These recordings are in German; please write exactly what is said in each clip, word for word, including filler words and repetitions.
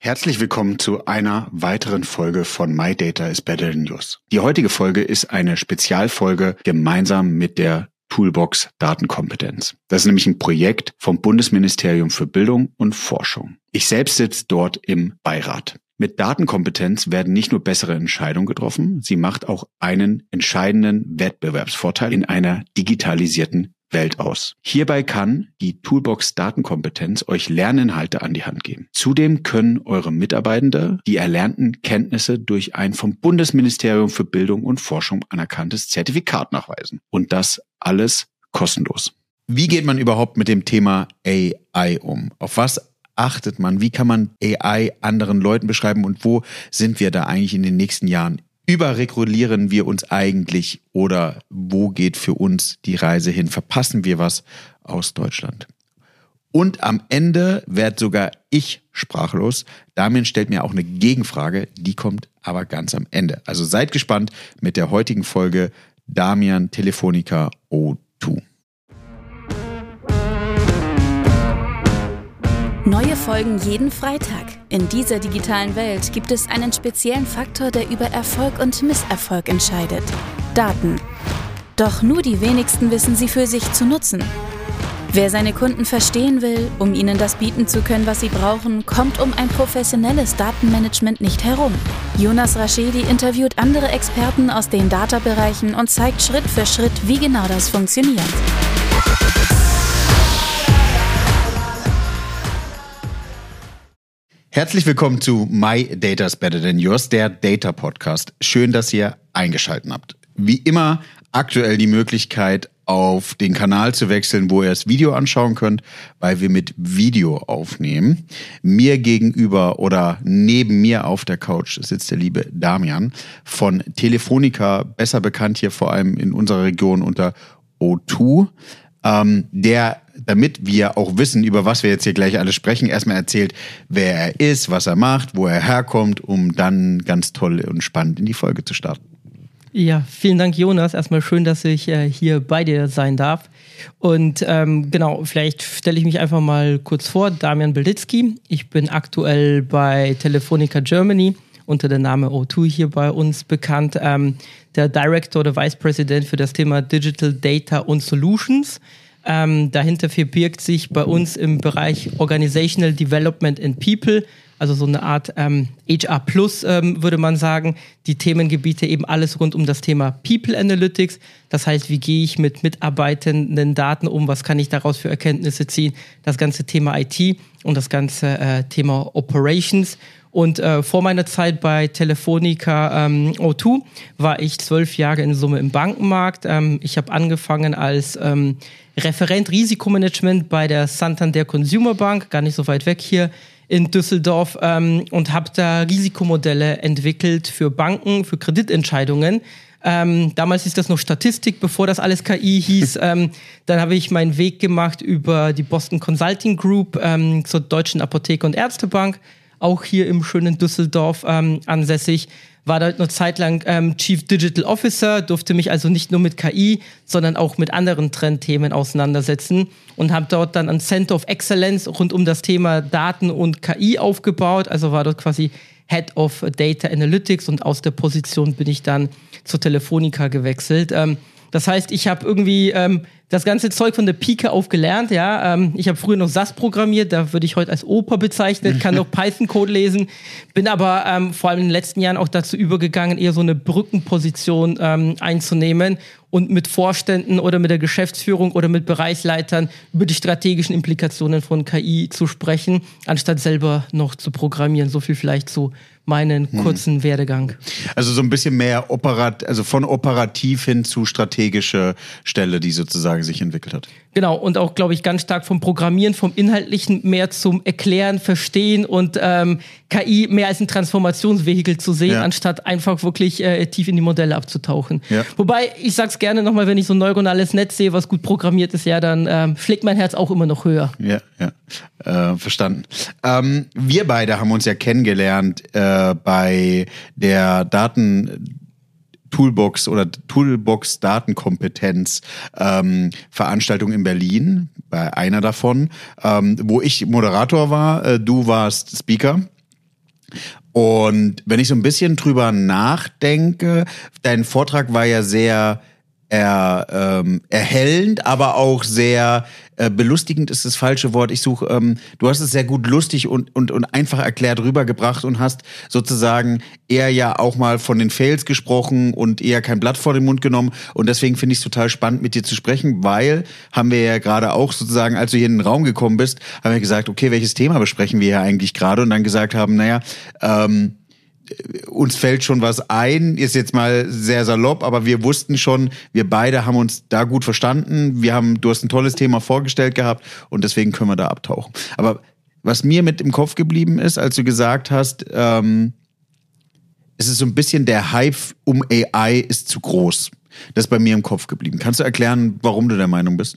Herzlich willkommen zu einer weiteren Folge von My Data is Better Than Yours. Die heutige Folge ist eine Spezialfolge gemeinsam mit der Toolbox Datenkompetenz. Das ist nämlich ein Projekt vom Bundesministerium für Bildung und Forschung. Ich selbst sitze dort im Beirat. Mit Datenkompetenz werden nicht nur bessere Entscheidungen getroffen, sie macht auch einen entscheidenden Wettbewerbsvorteil in einer digitalisierten Welt aus. Hierbei kann die Toolbox Datenkompetenz euch Lerninhalte an die Hand geben. Zudem können eure Mitarbeitende die erlernten Kenntnisse durch ein vom Bundesministerium für Bildung und Forschung anerkanntes Zertifikat nachweisen. Und das alles kostenlos. Wie geht man überhaupt mit dem Thema A I um? Auf was achtet man? Wie kann man A I anderen Leuten beschreiben? Und wo sind wir da eigentlich in den nächsten Jahren? Überregulieren wir uns eigentlich oder wo geht für uns die Reise hin? Verpassen wir was aus Deutschland? Und am Ende werde sogar ich sprachlos. Damian stellt mir auch eine Gegenfrage, die kommt aber ganz am Ende. Also seid gespannt mit der heutigen Folge Damian Telefonica O zwei. Neue Folgen jeden Freitag. In dieser digitalen Welt gibt es einen speziellen Faktor, der über Erfolg und Misserfolg entscheidet. Daten. Doch nur die wenigsten wissen sie für sich zu nutzen. Wer seine Kunden verstehen will, um ihnen das bieten zu können, was sie brauchen, kommt um ein professionelles Datenmanagement nicht herum. Jonas Raschedi interviewt andere Experten aus den Data-Bereichen und zeigt Schritt für Schritt, wie genau das funktioniert. Herzlich willkommen zu My Data is Better Than Yours, der Data Podcast. Schön, dass ihr eingeschaltet habt. Wie immer aktuell die Möglichkeit, auf den Kanal zu wechseln, wo ihr das Video anschauen könnt, weil wir mit Video aufnehmen. Mir gegenüber oder neben mir auf der Couch sitzt der liebe Damian von Telefonica, besser bekannt hier vor allem in unserer Region unter O zwei. Ähm, der, damit wir auch wissen, über was wir jetzt hier gleich alles sprechen, erstmal erzählt, wer er ist, was er macht, wo er herkommt, um dann ganz toll und spannend in die Folge zu starten. Ja, vielen Dank, Jonas. Erstmal schön, dass ich äh, hier bei dir sein darf. Und ähm, genau, vielleicht stelle ich mich einfach mal kurz vor. Damian Belditzky. Ich bin aktuell bei Telefonica Germany unter dem Namen O zwei hier bei uns bekannt. Ähm, der Director oder Vice President für das Thema Digital Data und Solutions. Ähm, dahinter verbirgt sich bei uns im Bereich Organizational Development and People, also so eine Art ähm, H R Plus, ähm, würde man sagen, die Themengebiete eben alles rund um das Thema People Analytics. Das heißt, wie gehe ich mit mitarbeitenden Daten um, was kann ich daraus für Erkenntnisse ziehen, das ganze Thema I T und das ganze äh, Thema Operations. Und äh, vor meiner Zeit bei Telefonica ähm, O zwei war ich zwölf Jahre in Summe im Bankenmarkt. Ähm, ich habe angefangen als ähm, Referent Risikomanagement bei der Santander Consumer Bank, gar nicht so weit weg hier in Düsseldorf, ähm, und habe da Risikomodelle entwickelt für Banken, für Kreditentscheidungen. Ähm, damals ist das noch Statistik, bevor das alles K I hieß. ähm, dann habe ich meinen Weg gemacht über die Boston Consulting Group ähm, zur Deutschen Apotheke- und Ärztebank, auch hier im schönen Düsseldorf ähm, ansässig, war dort eine Zeit lang ähm, Chief Digital Officer, durfte mich also nicht nur mit K I, sondern auch mit anderen Trendthemen auseinandersetzen und habe dort dann ein Center of Excellence rund um das Thema Daten und K I aufgebaut, also war dort quasi Head of Data Analytics und aus der Position bin ich dann zur Telefonica gewechselt. Ähm, das heißt, ich habe irgendwie ähm, das ganze Zeug von der Pike auf gelernt, ja. Ähm, ich habe früher noch S A S programmiert, da würde ich heute als Opa bezeichnet, kann noch Python-Code lesen, bin aber ähm, vor allem in den letzten Jahren auch dazu übergegangen, eher so eine Brückenposition ähm, einzunehmen und mit Vorständen oder mit der Geschäftsführung oder mit Bereichsleitern über die strategischen Implikationen von K I zu sprechen, anstatt selber noch zu programmieren. So viel vielleicht zu meinen kurzen hm. Werdegang. Also so ein bisschen mehr operat, also von operativ hin zu strategische Stelle, die sozusagen sich entwickelt hat. Genau, und auch, glaube ich, ganz stark vom Programmieren, vom Inhaltlichen mehr zum Erklären, Verstehen und ähm, K I mehr als ein Transformationsvehikel zu sehen, ja, anstatt einfach wirklich äh, tief in die Modelle abzutauchen. Ja. Wobei, ich sag's gerne nochmal, wenn ich so ein neuronales Netz sehe, was gut programmiert ist, ja, dann ähm, schlägt mein Herz auch immer noch höher. Ja, ja, äh, verstanden. Ähm, wir beide haben uns ja kennengelernt äh, bei der Daten Toolbox oder Toolbox Datenkompetenz ähm, Veranstaltung in Berlin, bei einer davon, ähm, wo ich Moderator war, äh, du warst Speaker. Und wenn ich so ein bisschen drüber nachdenke, dein Vortrag war ja sehr er, ähm, erhellend, aber auch sehr äh, belustigend ist das falsche Wort. Ich suche, ähm, du hast es sehr gut lustig und, und, und einfach erklärt rübergebracht und hast sozusagen eher ja auch mal von den Fails gesprochen und eher kein Blatt vor den Mund genommen. Und deswegen finde ich es total spannend, mit dir zu sprechen, weil haben wir ja gerade auch sozusagen, als du hier in den Raum gekommen bist, haben wir gesagt, okay, welches Thema besprechen wir hier eigentlich gerade? Und dann gesagt haben, naja, ähm, uns fällt schon was ein, ist jetzt mal sehr salopp, aber wir wussten schon, wir beide haben uns da gut verstanden. Wir haben, du hast ein tolles Thema vorgestellt gehabt und deswegen können wir da abtauchen. Aber was mir mit im Kopf geblieben ist, als du gesagt hast, ähm, es ist so ein bisschen der Hype um A I ist zu groß. Das ist bei mir im Kopf geblieben. Kannst du erklären, warum du der Meinung bist?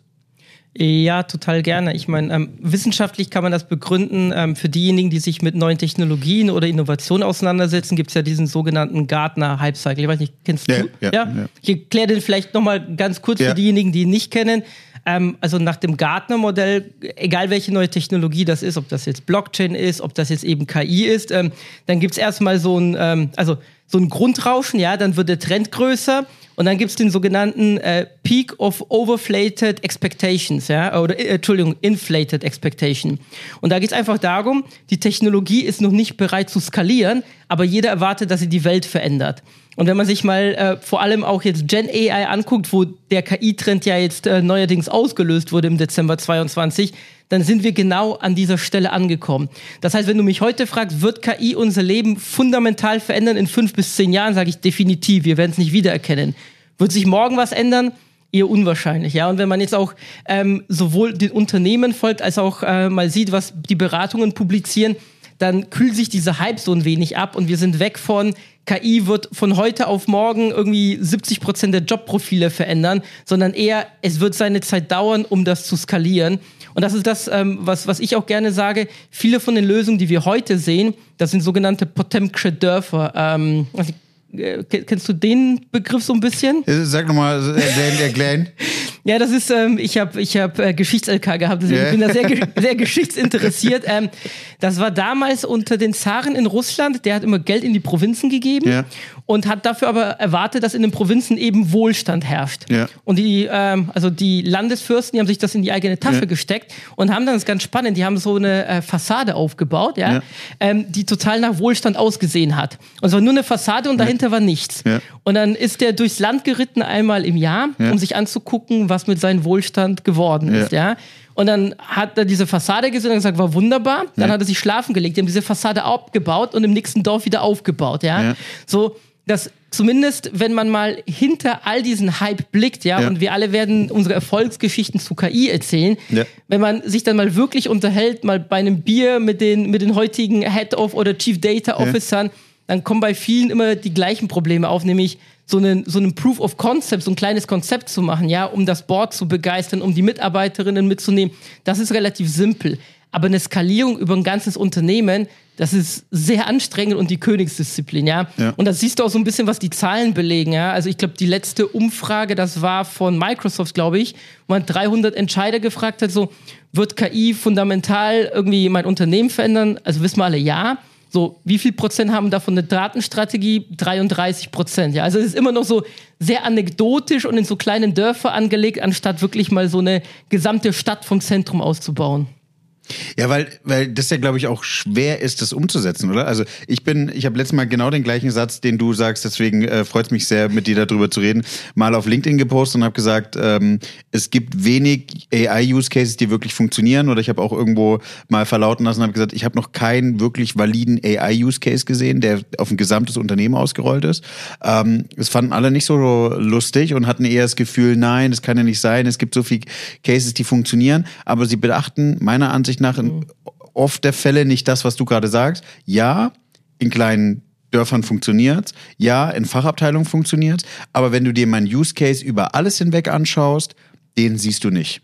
Ja, total gerne. Ich meine, ähm, wissenschaftlich kann man das begründen. Ähm, für diejenigen, die sich mit neuen Technologien oder Innovationen auseinandersetzen, gibt es ja diesen sogenannten Gartner-Hype-Cycle. Ich weiß nicht, kennst du? Ja, ja, ja? ja. Ich erkläre den vielleicht nochmal ganz kurz ja. für diejenigen, die ihn nicht kennen. Ähm, also nach dem Gartner-Modell, egal welche neue Technologie das ist, ob das jetzt Blockchain ist, ob das jetzt eben K I ist, ähm, dann gibt es erstmal so ein, ähm, also so ein Grundrauschen, ja, dann wird der Trend größer. Und dann gibt's den sogenannten äh, Peak of Overflated Expectations, ja, oder äh, Entschuldigung, Inflated Expectation. Und da geht's einfach darum, die Technologie ist noch nicht bereit zu skalieren, aber jeder erwartet, dass sie die Welt verändert. Und wenn man sich mal äh, vor allem auch jetzt Gen A I anguckt, wo der K I-Trend ja jetzt äh, neuerdings ausgelöst wurde im Dezember zweiundzwanzig, dann sind wir genau an dieser Stelle angekommen. Das heißt, wenn du mich heute fragst, wird K I unser Leben fundamental verändern in fünf bis zehn Jahren, sage ich definitiv, wir werden es nicht wiedererkennen. Wird sich morgen was ändern? Eher unwahrscheinlich, ja. Und wenn man jetzt auch ähm, sowohl den Unternehmen folgt, als auch äh, mal sieht, was die Beratungen publizieren, dann kühlt sich dieser Hype so ein wenig ab und wir sind weg von K I wird von heute auf morgen irgendwie siebzig Prozent der Jobprofile verändern, sondern eher, es wird seine Zeit dauern, um das zu skalieren. Und das ist das, ähm, was, was ich auch gerne sage. Viele von den Lösungen, die wir heute sehen, das sind sogenannte Potemkin'sche Dörfer. Ähm, also, äh, kennst du den Begriff so ein bisschen? Sag nochmal, erklären, erklären. Ja, das ist, ähm, ich habe ich hab, äh, Geschichts-L K gehabt, deswegen yeah. bin da sehr, sehr geschichtsinteressiert. Ähm, das war damals unter den Zaren in Russland, der hat immer Geld in die Provinzen gegeben yeah. und hat dafür aber erwartet, dass in den Provinzen eben Wohlstand herrscht. Yeah. Und die, ähm, also die Landesfürsten, die haben sich das in die eigene Tasche yeah. gesteckt und haben dann, das ist ganz spannend, die haben so eine äh, Fassade aufgebaut, ja, yeah. ähm, die total nach Wohlstand ausgesehen hat. Und es war nur eine Fassade und dahinter yeah. war nichts. Yeah. Und dann ist der durchs Land geritten einmal im Jahr, yeah. um sich anzugucken, was mit seinem Wohlstand geworden ist, ja. ja? Und dann hat er diese Fassade gesehen und gesagt, war wunderbar. Dann ja. hat er sich schlafen gelegt. Die haben diese Fassade abgebaut und im nächsten Dorf wieder aufgebaut, ja. ja. So, dass zumindest, wenn man mal hinter all diesen Hype blickt, ja, ja. und wir alle werden unsere Erfolgsgeschichten zu K I erzählen, ja. wenn man sich dann mal wirklich unterhält, mal bei einem Bier mit den, mit den heutigen Head-of- oder Chief Data Officern, ja. dann kommen bei vielen immer die gleichen Probleme auf, nämlich so einen, so einen Proof of Concept, so ein kleines Konzept zu machen, ja, um das Board zu begeistern, um die Mitarbeiterinnen mitzunehmen. Das ist relativ simpel. Aber eine Skalierung über ein ganzes Unternehmen, das ist sehr anstrengend und die Königsdisziplin, ja. ja. Und das siehst du auch so ein bisschen, was die Zahlen belegen, ja. Also ich glaube, die letzte Umfrage, das war von Microsoft, glaube ich, wo man dreihundert Entscheider gefragt hat, so, wird K I fundamental irgendwie mein Unternehmen verändern? Also wissen wir alle, ja. So, wie viel Prozent haben davon eine Datenstrategie? dreiunddreißig Prozent. Ja, also es ist immer noch so sehr anekdotisch und in so kleinen Dörfer angelegt, anstatt wirklich mal so eine gesamte Stadt vom Zentrum auszubauen. Ja, weil weil das ja, glaube ich, auch schwer ist, das umzusetzen, oder? Also ich bin, ich habe letztes Mal genau den gleichen Satz, den du sagst, deswegen äh, freut es mich sehr, mit dir darüber zu reden, mal auf LinkedIn gepostet und habe gesagt, ähm, es gibt wenig A I-Use-Cases, die wirklich funktionieren, oder ich habe auch irgendwo mal verlauten lassen und habe gesagt, ich habe noch keinen wirklich validen A I-Use-Case gesehen, der auf ein gesamtes Unternehmen ausgerollt ist. Ähm, das fanden alle nicht so lustig und hatten eher das Gefühl, nein, das kann ja nicht sein, es gibt so viele Cases, die funktionieren, aber sie beachten meiner Ansicht nach in oft der Fälle nicht das, was du gerade sagst. Ja, in kleinen Dörfern funktioniert's. Ja, in Fachabteilungen funktioniert's. Aber wenn du dir meinen Use Case über alles hinweg anschaust, den siehst du nicht.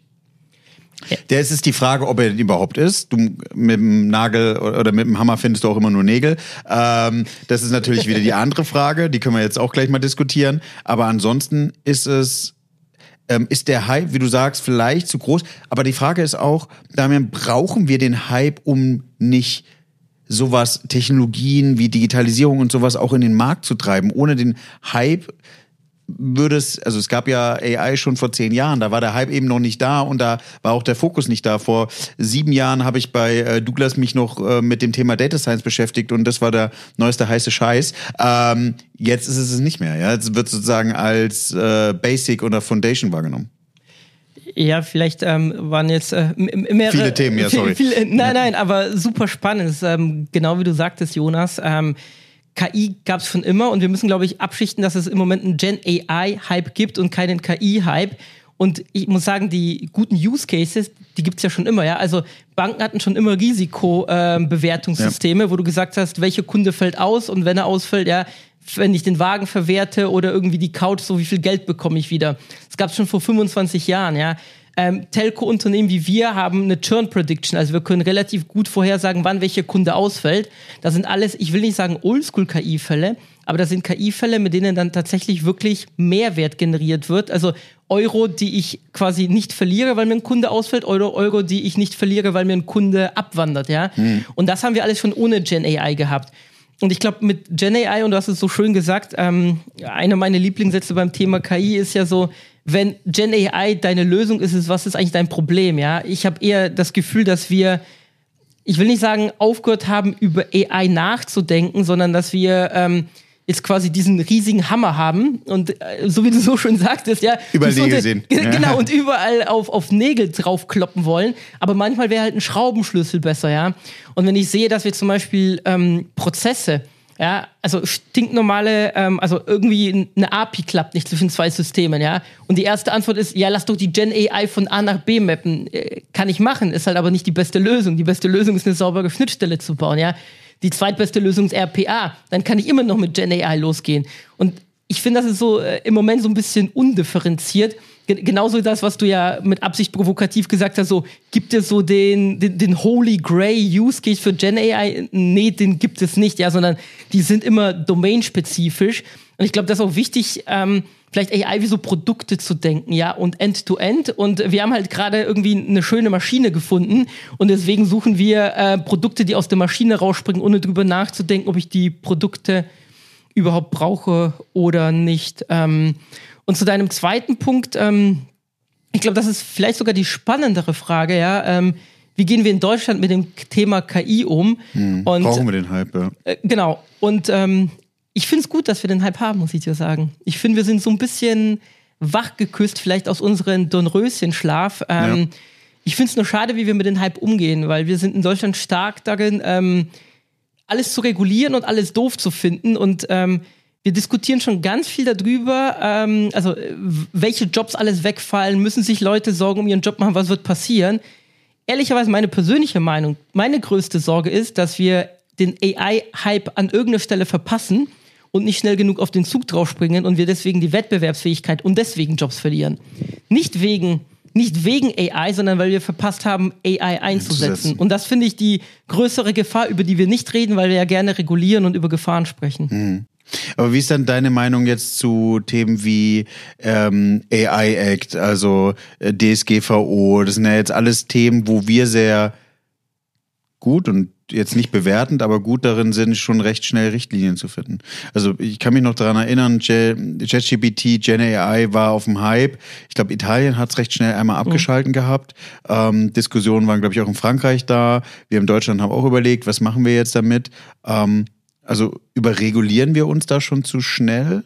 Ja. Der ist die Frage, ob er überhaupt ist. Du mit dem Nagel oder mit dem Hammer findest du auch immer nur Nägel. Ähm, das ist natürlich wieder die andere Frage. Die können wir jetzt auch gleich mal diskutieren. Aber ansonsten ist es Ähm, ist der Hype, wie du sagst, vielleicht zu groß. Aber die Frage ist auch, Damian, brauchen wir den Hype, um nicht sowas, Technologien wie Digitalisierung und sowas auch in den Markt zu treiben. Ohne den Hype würde es, also es gab ja A I schon vor zehn Jahren, da war der Hype eben noch nicht da und da war auch der Fokus nicht da. Vor sieben Jahren habe ich bei äh, Douglas mich noch äh, mit dem Thema Data Science beschäftigt und das war der neueste heiße Scheiß. Ähm, jetzt ist es es nicht mehr, ja. Jetzt wird sozusagen als äh, Basic oder Foundation wahrgenommen. Ja, vielleicht ähm, waren jetzt äh, mehrere... Viele Themen, ja, sorry. Viel, viel, nein, nein, aber super spannend. Ähm, genau wie du sagtest, Jonas, ähm, K I gab es schon immer und wir müssen, glaube ich, abschichten, dass es im Moment einen Gen-A I-Hype gibt und keinen K I-Hype. Und ich muss sagen, die guten Use Cases, die gibt es ja schon immer, ja. Also Banken hatten schon immer Risikobewertungssysteme, äh, ja. wo du gesagt hast, welcher Kunde fällt aus und wenn er ausfällt, ja, wenn ich den Wagen verwerte oder irgendwie die Couch, so wie viel Geld bekomme ich wieder. Das gab es schon vor fünfundzwanzig Jahren, ja. Ähm, Telco-Unternehmen wie wir haben eine Churn-Prediction, also wir können relativ gut vorhersagen, wann welcher Kunde ausfällt. Das sind alles, ich will nicht sagen Oldschool-K I-Fälle, aber das sind K I-Fälle, mit denen dann tatsächlich wirklich Mehrwert generiert wird. Also Euro, die ich quasi nicht verliere, weil mir ein Kunde ausfällt, Euro, Euro, die ich nicht verliere, weil mir ein Kunde abwandert, ja. Mhm. Und das haben wir alles schon ohne Gen-A I gehabt. Und ich glaube, mit Gen-A I, und du hast es so schön gesagt, ähm, einer meiner Lieblingssätze beim Thema K I ist ja so, wenn Gen-A I deine Lösung ist, ist, was ist eigentlich dein Problem, ja? Ich habe eher das Gefühl, dass wir, ich will nicht sagen, aufgehört haben, über A I nachzudenken, sondern dass wir ähm, jetzt quasi diesen riesigen Hammer haben und äh, so wie du so schön sagtest, ja. Überall so Nägel sehen. Genau, und überall auf, auf Nägel draufkloppen wollen. Aber manchmal wäre halt ein Schraubenschlüssel besser, ja. Und wenn ich sehe, dass wir zum Beispiel ähm, Prozesse, ja, also stinknormale, ähm, also irgendwie eine A P I klappt nicht zwischen zwei Systemen, ja. Und die erste Antwort ist, ja, lass doch die Gen-A I von A nach B mappen. Äh, kann ich machen, ist halt aber nicht die beste Lösung. Die beste Lösung ist, eine saubere Schnittstelle zu bauen, ja. Die zweitbeste Lösung ist R P A. Dann kann ich immer noch mit Gen-A I losgehen. Und ich finde, das ist so äh, im Moment so ein bisschen undifferenziert. G- genauso das, was du ja mit Absicht provokativ gesagt hast, so, gibt es so den, den, den Holy Grail Use Case für Gen-A I? Nee, den gibt es nicht, ja, sondern die sind immer domainspezifisch. Und ich glaube, das ist auch wichtig, ähm, vielleicht A I wie so Produkte zu denken, ja, und End-to-End. Und wir haben halt gerade irgendwie eine schöne Maschine gefunden und deswegen suchen wir äh, Produkte, die aus der Maschine rausspringen, ohne drüber nachzudenken, ob ich die Produkte überhaupt brauche oder nicht. Ähm, und zu deinem zweiten Punkt, ähm, ich glaube, das ist vielleicht sogar die spannendere Frage, ja, ähm, wie gehen wir in Deutschland mit dem Thema K I um? Hm, und, brauchen wir den Hype, ja. Äh, genau, und ähm, ich finde es gut, dass wir den Hype haben, muss ich dir sagen. Ich finde, wir sind so ein bisschen wachgeküsst, vielleicht aus unserem Dornröschenschlaf. Ähm, ja. Ich finde es nur schade, wie wir mit dem Hype umgehen, weil wir sind in Deutschland stark darin, ähm, alles zu regulieren und alles doof zu finden. Und ähm, wir diskutieren schon ganz viel darüber, ähm, also welche Jobs alles wegfallen, müssen sich Leute Sorgen um ihren Job machen, was wird passieren. Ehrlicherweise meine persönliche Meinung, meine größte Sorge ist, dass wir den A I-Hype an irgendeiner Stelle verpassen und nicht schnell genug auf den Zug draufspringen und wir deswegen die Wettbewerbsfähigkeit und deswegen Jobs verlieren. Nicht wegen, nicht wegen A I, sondern weil wir verpasst haben, A I einzusetzen. Und das finde ich die größere Gefahr, über die wir nicht reden, weil wir ja gerne regulieren und über Gefahren sprechen. Mhm. Aber wie ist dann deine Meinung jetzt zu Themen wie ähm, A I-Act, also äh, D S G V O? Das sind ja jetzt alles Themen, wo wir sehr gut und jetzt nicht bewertend, aber gut darin sind, schon recht schnell Richtlinien zu finden. Also ich kann mich noch daran erinnern, ChatGPT, Gen-A I war auf dem Hype. Ich glaube, Italien hat es recht schnell einmal abgeschalten mhm. gehabt. Ähm, Diskussionen waren, glaube ich, auch in Frankreich da. Wir in Deutschland haben auch überlegt, was machen wir jetzt damit? Ähm, also überregulieren wir uns da schon zu schnell?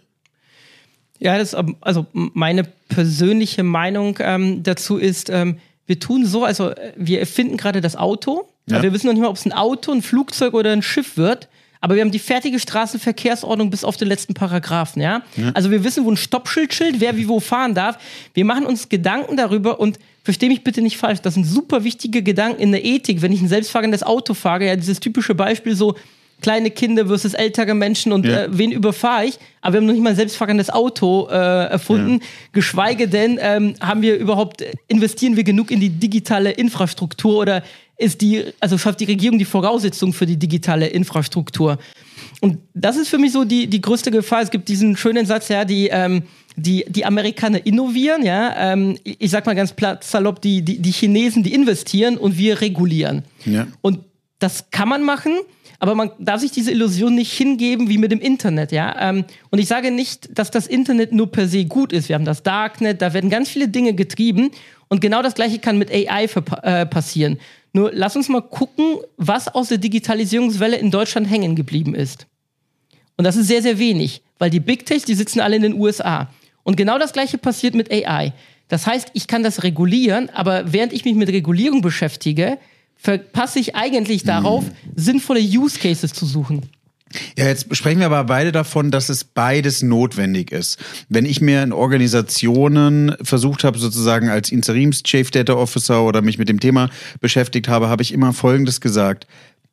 Ja, das also meine persönliche Meinung ähm, dazu ist, ähm, wir tun so, also wir erfinden gerade das Auto. Ja. Wir wissen noch nicht mal, ob es ein Auto, ein Flugzeug oder ein Schiff wird. Aber wir haben die fertige Straßenverkehrsordnung bis auf den letzten Paragraphen, ja? ja? Also wir wissen, wo ein Stoppschild schild, wer wie wo fahren darf. Wir machen uns Gedanken darüber und versteh mich bitte nicht falsch, das sind super wichtige Gedanken in der Ethik, wenn ich ein selbstfahrendes Auto fahre, ja, dieses typische Beispiel so, kleine Kinder versus ältere Menschen und ja. äh, wen überfahre ich? Aber wir haben noch nicht mal ein selbstfahrendes Auto äh, erfunden. Ja. Geschweige denn, ähm, haben wir überhaupt, investieren wir genug in die digitale Infrastruktur oder ist die, also schafft die Regierung die Voraussetzung für die digitale Infrastruktur? Und das ist für mich so die, die größte Gefahr. Es gibt diesen schönen Satz, ja, die, ähm, die, die Amerikaner innovieren, ja, ähm, ich sag mal ganz platt salopp, die, die, die Chinesen, die investieren und wir regulieren. Ja. Und das kann man machen, aber man darf sich diese Illusion nicht hingeben wie mit dem Internet, ja. Ähm, und ich sage nicht, dass das Internet nur per se gut ist. Wir haben das Darknet, da werden ganz viele Dinge getrieben und genau das Gleiche kann mit A I verpa- äh, passieren. Nur lass uns mal gucken, was aus der Digitalisierungswelle in Deutschland hängen geblieben ist. Und das ist sehr, sehr wenig, weil die Big Techs, die sitzen alle in den U S A. Und genau das Gleiche passiert mit A I. Das heißt, ich kann das regulieren, aber während ich mich mit Regulierung beschäftige, verpasse ich eigentlich darauf, hm. sinnvolle Use Cases zu suchen. Ja, jetzt sprechen wir aber beide davon, dass es beides notwendig ist. Wenn ich mir in Organisationen versucht habe, sozusagen als Interims-Chief Data Officer oder mich mit dem Thema beschäftigt habe, habe ich immer Folgendes gesagt.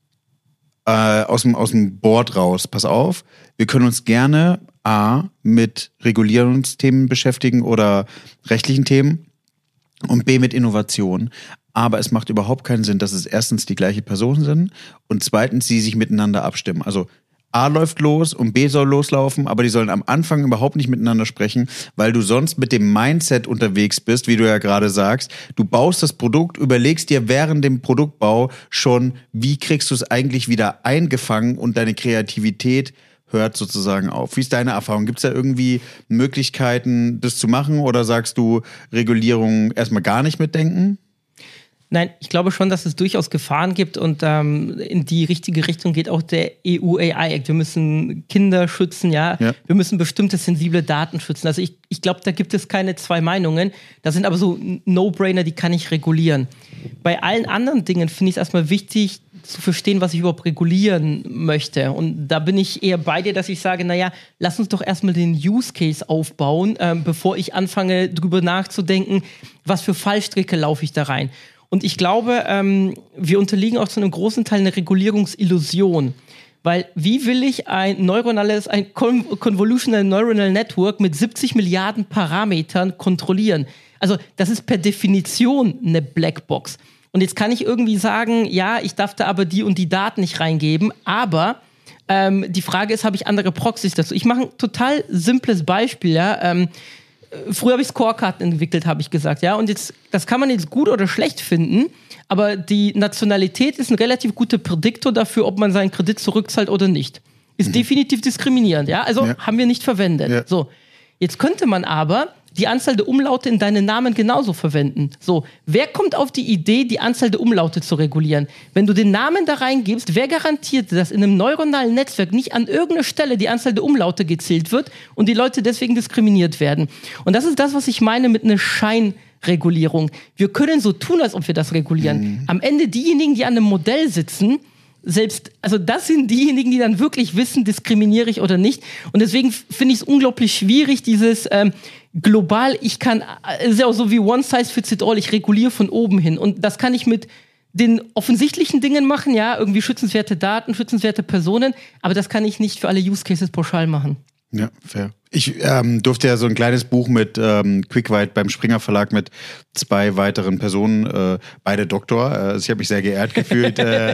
Äh, aus dem, aus dem Board raus, pass auf, wir können uns gerne A, mit Regulierungsthemen beschäftigen oder rechtlichen Themen und B, mit Innovation. Aber es macht überhaupt keinen Sinn, dass es erstens die gleiche Person sind und zweitens sie sich miteinander abstimmen. Also A läuft los und B soll loslaufen, aber die sollen am Anfang überhaupt nicht miteinander sprechen, weil du sonst mit dem Mindset unterwegs bist, wie du ja gerade sagst. Du baust das Produkt, überlegst dir während dem Produktbau schon, wie kriegst du es eigentlich wieder eingefangen und deine Kreativität hört sozusagen auf. Wie ist deine Erfahrung? Gibt es da irgendwie Möglichkeiten, das zu machen oder sagst du, Regulierung erstmal gar nicht mitdenken? Nein, ich glaube schon, dass es durchaus Gefahren gibt und ähm, in die richtige Richtung geht auch der E U A I-Act. Wir müssen Kinder schützen, ja? ja. Wir müssen bestimmte sensible Daten schützen. Also ich, ich glaube, da gibt es keine zwei Meinungen. Das sind aber so No-Brainer, die kann ich regulieren. Bei allen anderen Dingen finde ich es erstmal wichtig, zu verstehen, was ich überhaupt regulieren möchte. Und da bin ich eher bei dir, dass ich sage, naja, lass uns doch erstmal den Use Case aufbauen, ähm, bevor ich anfange, drüber nachzudenken, was für Fallstricke laufe ich da rein. Und ich glaube, ähm, wir unterliegen auch zu einem großen Teil einer Regulierungsillusion. Weil wie will ich ein neuronales, ein Convolutional Neuronal Network mit siebzig Milliarden Parametern kontrollieren? Also das ist per Definition eine Blackbox. Und jetzt kann ich irgendwie sagen, ja, ich darf da aber die und die Daten nicht reingeben, aber ähm, die Frage ist, habe ich andere Proxys dazu? Ich mache ein total simples Beispiel, ja, ähm, früher habe ich Scorekarten entwickelt, habe ich gesagt, ja, und jetzt, das kann man jetzt gut oder schlecht finden, aber die Nationalität ist ein relativ guter Prädiktor dafür, ob man seinen Kredit zurückzahlt oder nicht. Ist mhm. definitiv diskriminierend, ja, also ja. haben wir nicht verwendet. Ja. So, jetzt könnte man aber die Anzahl der Umlaute in deinen Namen genauso verwenden. So, wer kommt auf die Idee, die Anzahl der Umlaute zu regulieren? Wenn du den Namen da reingibst, wer garantiert, dass in einem neuronalen Netzwerk nicht an irgendeiner Stelle die Anzahl der Umlaute gezählt wird und die Leute deswegen diskriminiert werden? Und das ist das, was ich meine mit einer Scheinregulierung. Wir können so tun, als ob wir das regulieren. Mhm. Am Ende diejenigen, die an einem Modell sitzen, selbst, also das sind diejenigen, die dann wirklich wissen, diskriminiere ich oder nicht. Und deswegen finde ich es unglaublich schwierig, dieses ähm, global, ich kann, es ist ja auch so wie one size fits it all, ich reguliere von oben hin. Und das kann ich mit den offensichtlichen Dingen machen, ja, irgendwie schützenswerte Daten, schützenswerte Personen, aber das kann ich nicht für alle Use Cases pauschal machen. Ja, fair. Ich ähm, durfte ja so ein kleines Buch mit ähm, Quickbite beim Springer Verlag mit zwei weiteren Personen, äh, beide Doktor, äh, also ich habe mich sehr geehrt gefühlt, äh,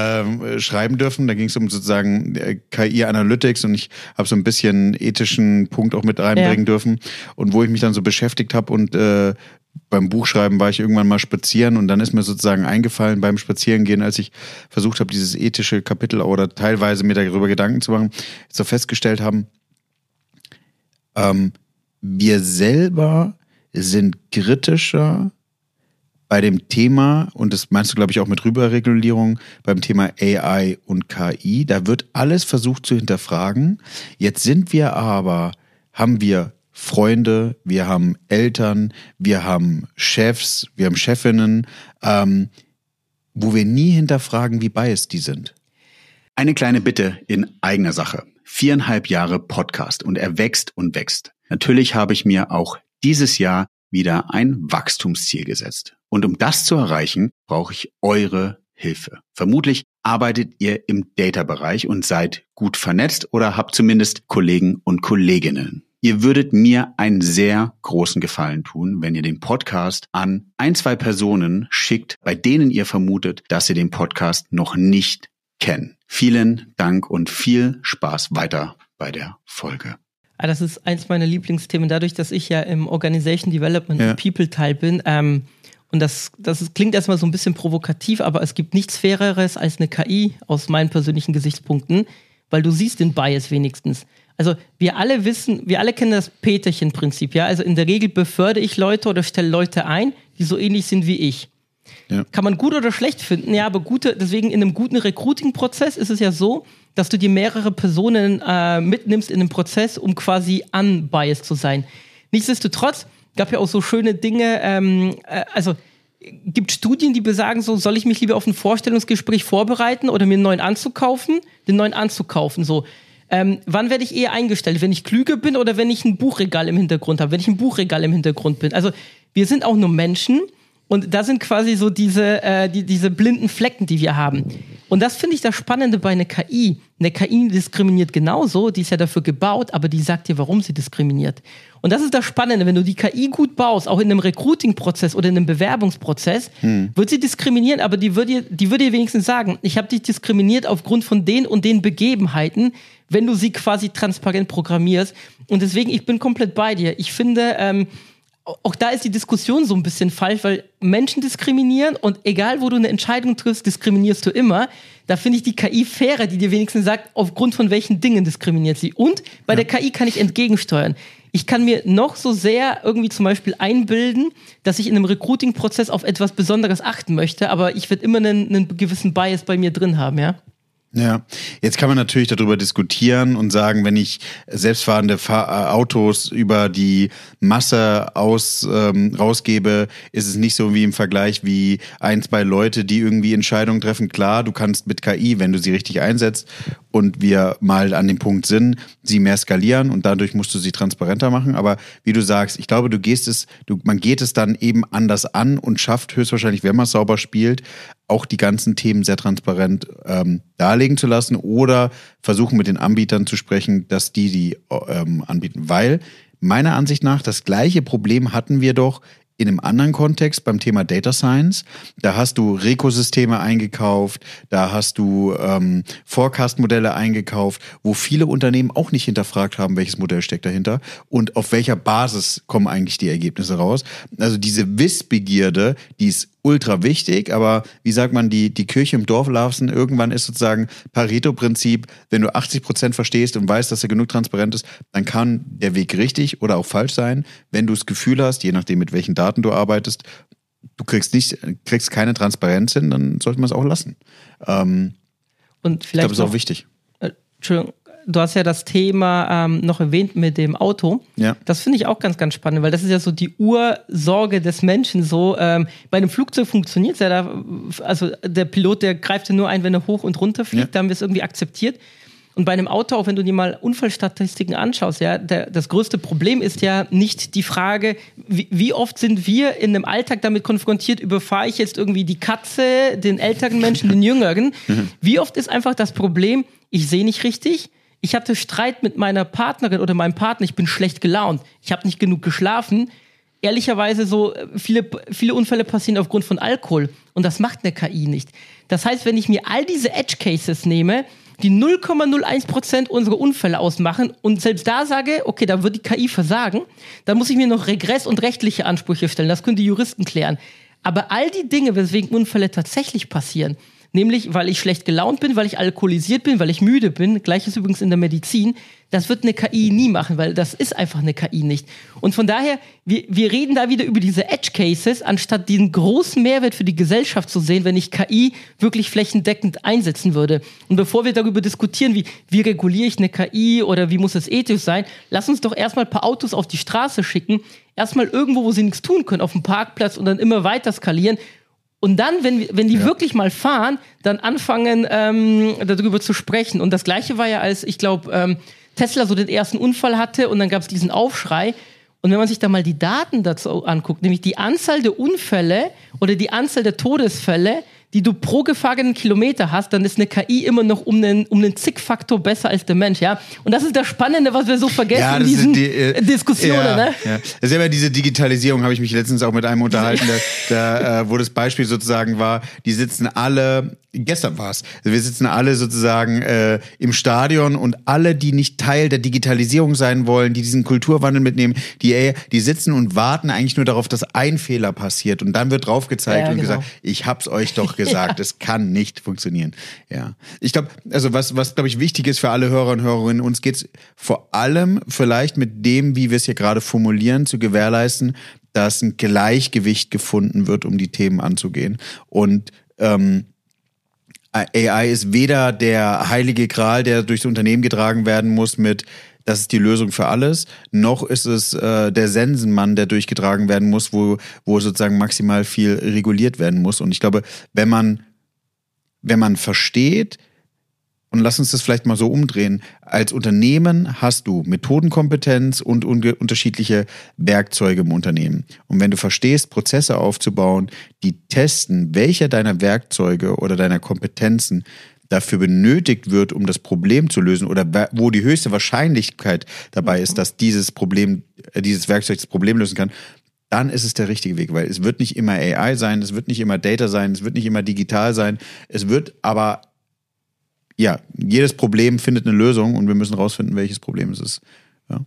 äh, schreiben dürfen. Da ging es um sozusagen äh, K I-Analytics und ich habe so ein bisschen ethischen Punkt auch mit reinbringen ja. dürfen. Und wo ich mich dann so beschäftigt habe und äh, beim Buchschreiben war ich irgendwann mal spazieren und dann ist mir sozusagen eingefallen beim Spazierengehen, als ich versucht habe, dieses ethische Kapitel oder teilweise mir darüber Gedanken zu machen, so festgestellt haben, Ähm, wir selber sind kritischer bei dem Thema, und das meinst du, glaube ich, auch mit Rüberregulierung, beim Thema A I und K I. Da wird alles versucht zu hinterfragen. Jetzt sind wir aber, haben wir Freunde, wir haben Eltern, wir haben Chefs, wir haben Chefinnen, ähm, wo wir nie hinterfragen, wie biased die sind. Eine kleine Bitte in eigener Sache. Viereinhalb Jahre Podcast und er wächst und wächst. Natürlich habe ich mir auch dieses Jahr wieder ein Wachstumsziel gesetzt. Und um das zu erreichen, brauche ich eure Hilfe. Vermutlich arbeitet ihr im Data-Bereich und seid gut vernetzt oder habt zumindest Kollegen und Kolleginnen. Ihr würdet mir einen sehr großen Gefallen tun, wenn ihr den Podcast an ein, zwei Personen schickt, bei denen ihr vermutet, dass sie den Podcast noch nicht kennen. Vielen Dank und viel Spaß weiter bei der Folge. Das ist eins meiner Lieblingsthemen, dadurch, dass ich ja im Organization Development ja. People Teil bin. Ähm, und das, das ist, klingt erstmal so ein bisschen provokativ, aber es gibt nichts Faireres als eine K I aus meinen persönlichen Gesichtspunkten, weil du siehst den Bias wenigstens. Also wir alle wissen, wir alle kennen das Peterchen-Prinzip, ja. Also in der Regel befördere ich Leute oder stelle Leute ein, die so ähnlich sind wie ich. Ja. Kann man gut oder schlecht finden, ja, aber gute, deswegen in einem guten Recruiting-Prozess ist es ja so, dass du dir mehrere Personen äh, mitnimmst in den Prozess, um quasi unbiased zu sein. Nichtsdestotrotz gab ja auch so schöne Dinge, ähm, äh, also gibt Studien, die besagen so, soll ich mich lieber auf ein Vorstellungsgespräch vorbereiten oder mir einen neuen Anzug kaufen? Den neuen Anzug kaufen, so. Ähm, wann werde ich eher eingestellt? Wenn ich klüger bin oder wenn ich ein Buchregal im Hintergrund habe? Wenn ich ein Buchregal im Hintergrund bin. Also wir sind auch nur Menschen und da sind quasi so diese, äh, die, diese blinden Flecken, die wir haben. Und das finde ich das Spannende bei einer K I. Eine K I diskriminiert genauso, die ist ja dafür gebaut, aber die sagt dir, warum sie diskriminiert. Und das ist das Spannende, wenn du die K I gut baust, auch in einem Recruiting-Prozess oder in einem Bewerbungsprozess, hm. wird sie diskriminieren, aber die würde dir, die würde dir wenigstens sagen, ich habe dich diskriminiert aufgrund von den und den Begebenheiten, wenn du sie quasi transparent programmierst. Und deswegen, ich bin komplett bei dir. Ich finde, ähm, auch da ist die Diskussion so ein bisschen falsch, weil Menschen diskriminieren und egal, wo du eine Entscheidung triffst, diskriminierst du immer. Da finde ich die K I fairer, die dir wenigstens sagt, aufgrund von welchen Dingen diskriminiert sie. Und bei ja. der K I kann ich entgegensteuern. Ich kann mir noch so sehr irgendwie zum Beispiel einbilden, dass ich in einem Recruiting-Prozess auf etwas Besonderes achten möchte, aber ich werde immer einen, einen gewissen Bias bei mir drin haben, ja. Ja, jetzt kann man natürlich darüber diskutieren und sagen, wenn ich selbstfahrende Fahr- Autos über die Masse aus ähm, rausgebe, ist es nicht so wie im Vergleich wie ein, zwei Leute, die irgendwie Entscheidungen treffen. Klar, du kannst mit K I, wenn du sie richtig einsetzt und wir mal an dem Punkt sind, sie mehr skalieren und dadurch musst du sie transparenter machen. Aber wie du sagst, ich glaube, du gehst es, du, man geht es dann eben anders an und schafft höchstwahrscheinlich, wenn man es sauber spielt, auch die ganzen Themen sehr transparent ähm, darlegen zu lassen oder versuchen mit den Anbietern zu sprechen, dass die die ähm, anbieten. Weil meiner Ansicht nach das gleiche Problem hatten wir doch in einem anderen Kontext beim Thema Data Science. Da hast du Rekosysteme eingekauft, da hast du ähm, Forecast-Modelle eingekauft, wo viele Unternehmen auch nicht hinterfragt haben, welches Modell steckt dahinter und auf welcher Basis kommen eigentlich die Ergebnisse raus. Also diese Wissbegierde, die ist ultra wichtig, aber wie sagt man, die, die Kirche im Dorf lassen, irgendwann ist sozusagen Pareto-Prinzip, wenn du achtzig Prozent verstehst und weißt, dass er genug transparent ist, dann kann der Weg richtig oder auch falsch sein. Wenn du das Gefühl hast, je nachdem mit welchen Daten du arbeitest, du kriegst nicht, kriegst keine Transparenz hin, dann sollte man es auch lassen. Ähm, und vielleicht ich glaube, das ist noch, auch wichtig. Äh, Entschuldigung. Du hast ja das Thema ähm, noch erwähnt mit dem Auto. Ja. Das finde ich auch ganz, ganz spannend, weil das ist ja so die Ursorge des Menschen. So ähm, bei einem Flugzeug funktioniert es ja da. Also der Pilot, der greift ja nur ein, wenn er hoch und runter fliegt. Ja. Da haben wir es irgendwie akzeptiert. Und bei einem Auto, auch wenn du dir mal Unfallstatistiken anschaust, ja, der, das größte Problem ist ja nicht die Frage, wie, wie oft sind wir in einem Alltag damit konfrontiert, überfahre ich jetzt irgendwie die Katze, den älteren Menschen, den Jüngeren. Wie oft ist einfach das Problem, ich sehe nicht richtig, ich hatte Streit mit meiner Partnerin oder meinem Partner, ich bin schlecht gelaunt, ich habe nicht genug geschlafen. Ehrlicherweise so viele, viele Unfälle passieren aufgrund von Alkohol und das macht eine K I nicht. Das heißt, wenn ich mir all diese Edge Cases nehme, die null Komma null eins Prozent unserer Unfälle ausmachen und selbst da sage, okay, da wird die K I versagen, dann muss ich mir noch Regress- und rechtliche Ansprüche stellen. Das können die Juristen klären. Aber all die Dinge, weswegen Unfälle tatsächlich passieren, nämlich weil ich schlecht gelaunt bin, weil ich alkoholisiert bin, weil ich müde bin, gleiches übrigens in der Medizin, das wird eine K I nie machen, weil das ist einfach eine K I nicht. Und von daher, wir, wir reden da wieder über diese Edge Cases, anstatt diesen großen Mehrwert für die Gesellschaft zu sehen, wenn ich K I wirklich flächendeckend einsetzen würde. Und bevor wir darüber diskutieren, wie, wie reguliere ich eine K I oder wie muss es ethisch sein, lass uns doch erstmal ein paar Autos auf die Straße schicken, erstmal irgendwo, wo sie nichts tun können, auf dem Parkplatz und dann immer weiter skalieren. Und dann, wenn, wenn die ja. wirklich mal fahren, dann anfangen, ähm, darüber zu sprechen. Und das Gleiche war ja, als, ich glaube, ähm, Tesla so den ersten Unfall hatte und dann gab es diesen Aufschrei. Und wenn man sich da mal die Daten dazu anguckt, nämlich die Anzahl der Unfälle oder die Anzahl der Todesfälle, die du pro gefahrenen Kilometer hast, dann ist eine K I immer noch um einen, um einen Zig-Faktor besser als der Mensch, ja. Und das ist das Spannende, was wir so vergessen ja, in diesen die, äh, Diskussionen, ja, ne? Ja. Das ist ja diese Digitalisierung, habe ich mich letztens auch mit einem unterhalten, der, der, äh, wo das Beispiel sozusagen war, die sitzen alle, gestern war es, wir sitzen alle sozusagen äh, im Stadion und alle, die nicht Teil der Digitalisierung sein wollen, die diesen Kulturwandel mitnehmen, die, ey, die sitzen und warten eigentlich nur darauf, dass ein Fehler passiert und dann wird drauf gezeigt ja, und genau. gesagt, ich hab's euch doch gesagt, es ja. kann nicht funktionieren. Ja, ich glaube, also was, was glaube ich wichtig ist für alle Hörer und Hörerinnen, uns geht's vor allem vielleicht mit dem, wie wir es hier gerade formulieren, zu gewährleisten, dass ein Gleichgewicht gefunden wird, um die Themen anzugehen. Und ähm, A I ist weder der heilige Gral, der durchs Unternehmen getragen werden muss mit, das ist die Lösung für alles, noch ist es äh, der Sensenmann, der durchgetragen werden muss, wo, wo sozusagen maximal viel reguliert werden muss. Und ich glaube, wenn man, wenn man versteht, und lass uns das vielleicht mal so umdrehen, als Unternehmen hast du Methodenkompetenz und un- unterschiedliche Werkzeuge im Unternehmen. Und wenn du verstehst, Prozesse aufzubauen, die testen, welcher deiner Werkzeuge oder deiner Kompetenzen dafür benötigt wird, um das Problem zu lösen oder wo die höchste Wahrscheinlichkeit dabei ist, dass dieses Problem, dieses Werkzeug das Problem lösen kann, dann ist es der richtige Weg, weil es wird nicht immer A I sein, es wird nicht immer Data sein, es wird nicht immer digital sein, es wird aber, ja, jedes Problem findet eine Lösung und wir müssen rausfinden, welches Problem es ist. Ja.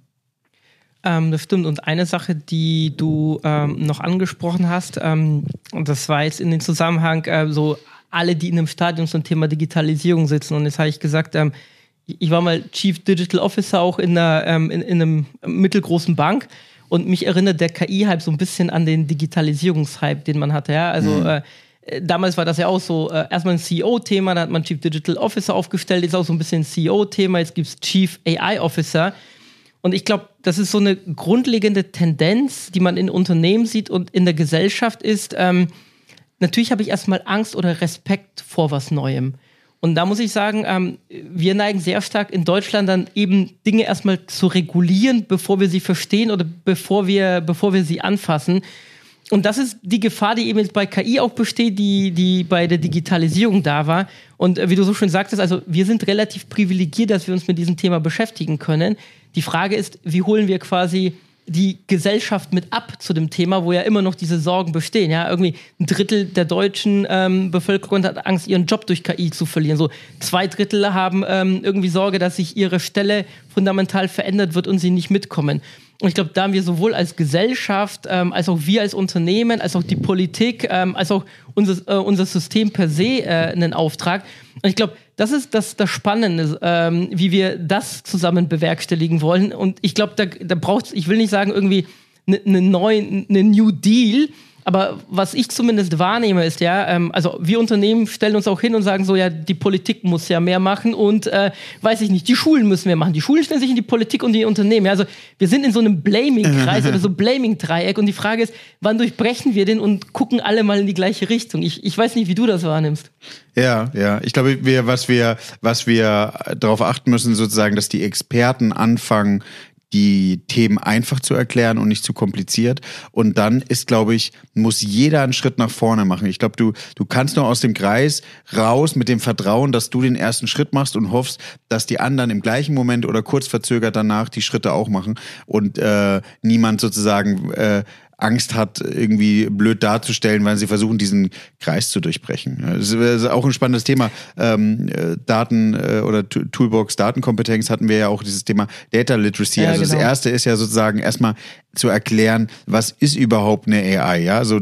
Ähm, das stimmt. Und eine Sache, die du ähm, noch angesprochen hast, ähm, und das war jetzt in dem Zusammenhang äh, so alle, die in einem Stadion zum Thema Digitalisierung sitzen. Und jetzt habe ich gesagt, ähm, ich war mal Chief Digital Officer auch in einer, ähm, in, in einem mittelgroßen Bank und mich erinnert der K I-Hype so ein bisschen an den Digitalisierungshype, den man hatte. Ja? Also mhm. äh, damals war das ja auch so, äh, erstmal ein C E O-Thema, da hat man Chief Digital Officer aufgestellt, ist auch so ein bisschen ein C E O-Thema, jetzt gibt es Chief A I-Officer. Und ich glaube, das ist so eine grundlegende Tendenz, die man in Unternehmen sieht und in der Gesellschaft ist, ähm, natürlich habe ich erstmal Angst oder Respekt vor was Neuem. Und da muss ich sagen, ähm, wir neigen sehr stark in Deutschland dann eben Dinge erstmal zu regulieren, bevor wir sie verstehen oder bevor wir, bevor wir sie anfassen. Und das ist die Gefahr, die eben jetzt bei K I auch besteht, die, die bei der Digitalisierung da war. Und äh, wie du so schön sagtest, also wir sind relativ privilegiert, dass wir uns mit diesem Thema beschäftigen können. Die Frage ist, wie holen wir quasi die Gesellschaft mit ab zu dem Thema, wo ja immer noch diese Sorgen bestehen. Ja, irgendwie ein Drittel der deutschen ähm, Bevölkerung hat Angst, ihren Job durch K I zu verlieren. So zwei Drittel haben ähm, irgendwie Sorge, dass sich ihre Stelle fundamental verändert wird und sie nicht mitkommen. Und ich glaube, da haben wir sowohl als Gesellschaft, ähm, als auch wir als Unternehmen, als auch die Politik, ähm, als auch unser, äh, unser System per se äh, einen Auftrag. Und ich glaube, das ist das, das Spannende, ähm, wie wir das zusammen bewerkstelligen wollen. Und ich glaube, da, da braucht es, ich will nicht sagen, irgendwie eine ne neue, eine New Deal, aber was ich zumindest wahrnehme ist, ja, ähm, also wir Unternehmen stellen uns auch hin und sagen so, ja, die Politik muss ja mehr machen und, äh, weiß ich nicht, die Schulen müssen mehr machen. Die Schulen stellen sich in die Politik und die Unternehmen. Ja, also wir sind in so einem Blaming-Kreis oder so Blaming-Dreieck und die Frage ist, wann durchbrechen wir den und gucken alle mal in die gleiche Richtung? Ich, ich weiß nicht, wie du das wahrnimmst. Ja, ja. Ich glaube, wir, was wir, was wir darauf achten müssen, sozusagen, dass die Experten anfangen, die Themen einfach zu erklären und nicht zu kompliziert. Und dann ist, glaube ich, muss jeder einen Schritt nach vorne machen. Ich glaube, du, du kannst nur aus dem Kreis raus mit dem Vertrauen, dass du den ersten Schritt machst und hoffst, dass die anderen im gleichen Moment oder kurz verzögert danach die Schritte auch machen und äh, niemand sozusagen äh, Angst hat, irgendwie blöd darzustellen, weil sie versuchen, diesen Kreis zu durchbrechen. Das ist auch ein spannendes Thema. Ähm, Daten äh, oder Toolbox Datenkompetenz hatten wir ja auch dieses Thema Data Literacy. Ja, also genau. Das erste ist ja sozusagen erstmal zu erklären, was ist überhaupt eine A I, ja? Also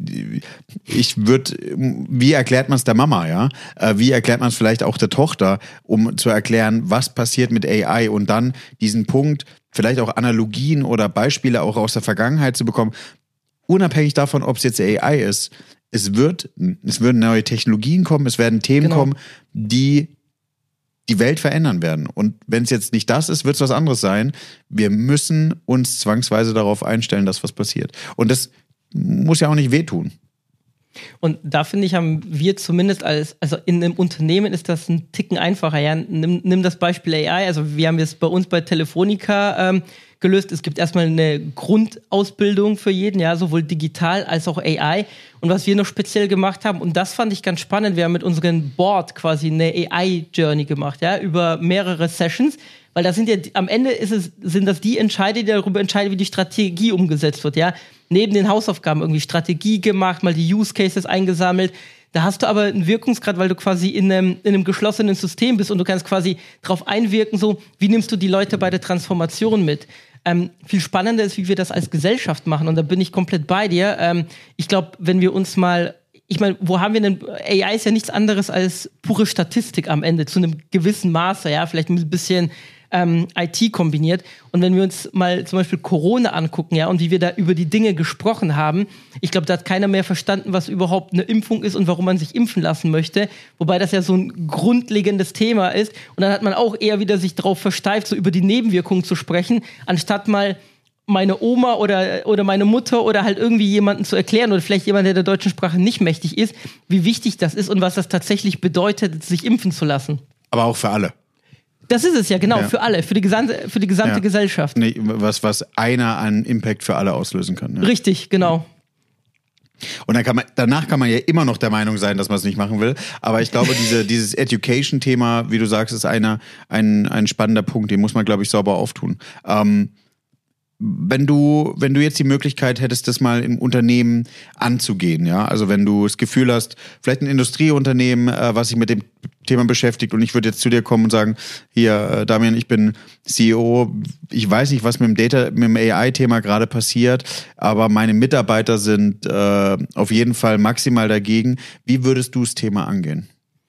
ich würde, wie erklärt man es der Mama, ja? Wie erklärt man es vielleicht auch der Tochter, um zu erklären, was passiert mit A I und dann diesen Punkt, vielleicht auch Analogien oder Beispiele auch aus der Vergangenheit zu bekommen, unabhängig davon, ob es jetzt A I ist. Es wird, es würden neue Technologien kommen, es werden Themen genau. kommen, die die Welt verändern werden. Und wenn es jetzt nicht das ist, wird es was anderes sein. Wir müssen uns zwangsweise darauf einstellen, dass was passiert. Und das muss ja auch nicht wehtun. Und da finde ich, haben wir zumindest als, also in einem Unternehmen ist das ein Ticken einfacher. Ja, nimm, nimm das Beispiel A I. Also wir haben jetzt bei uns bei Telefonica ähm, gelöst. Es gibt erstmal eine Grundausbildung für jeden, ja, sowohl digital als auch A I. Und was wir noch speziell gemacht haben, und das fand ich ganz spannend, wir haben mit unserem Board quasi eine A I-Journey gemacht, ja, über mehrere Sessions. Weil das sind ja, am Ende ist es, sind das die Entscheider, die darüber entscheiden, wie die Strategie umgesetzt wird, ja. Neben den Hausaufgaben irgendwie Strategie gemacht, mal die Use Cases eingesammelt. Da hast du aber einen Wirkungsgrad, weil du quasi in einem, in einem geschlossenen System bist und du kannst quasi drauf einwirken, so, wie nimmst du die Leute bei der Transformation mit? Ähm, viel spannender ist, wie wir das als Gesellschaft machen, und da bin ich komplett bei dir. Ähm, ich glaube, wenn wir uns mal, ich meine, wo haben wir denn, A I ist ja nichts anderes als pure Statistik am Ende, zu einem gewissen Maße, ja, vielleicht ein bisschen Ähm, I T kombiniert. Und wenn wir uns mal zum Beispiel Corona angucken, ja, und wie wir da über die Dinge gesprochen haben, ich glaube, da hat keiner mehr verstanden, was überhaupt eine Impfung ist und warum man sich impfen lassen möchte, wobei das ja so ein grundlegendes Thema ist. Und dann hat man auch eher wieder sich darauf versteift, so über die Nebenwirkungen zu sprechen, anstatt mal meine Oma oder, oder meine Mutter oder halt irgendwie jemanden zu erklären oder vielleicht jemand, der der deutschen Sprache nicht mächtig ist, wie wichtig das ist und was das tatsächlich bedeutet, sich impfen zu lassen. Aber auch für alle. Das ist es ja, genau, ja. für alle, für die gesamte, für die gesamte ja. Gesellschaft. Nee, was, was einer an Impact für alle auslösen kann. Ja. Richtig, genau. Und dann kann man, danach kann man ja immer noch der Meinung sein, dass man es nicht machen will. Aber ich glaube, diese, dieses Education-Thema, wie du sagst, ist einer, ein, ein spannender Punkt. Den muss man, glaube ich, sauber auftun. Ähm, Wenn du, wenn du jetzt die Möglichkeit hättest, das mal im Unternehmen anzugehen, ja, also wenn du das Gefühl hast, vielleicht ein Industrieunternehmen, äh, was sich mit dem Thema beschäftigt, und ich würde jetzt zu dir kommen und sagen, hier, äh, Damian, ich bin C E O, ich weiß nicht, was mit dem Data, mit dem A I-Thema gerade passiert, aber meine Mitarbeiter sind äh, auf jeden Fall maximal dagegen. Wie würdest du das Thema angehen?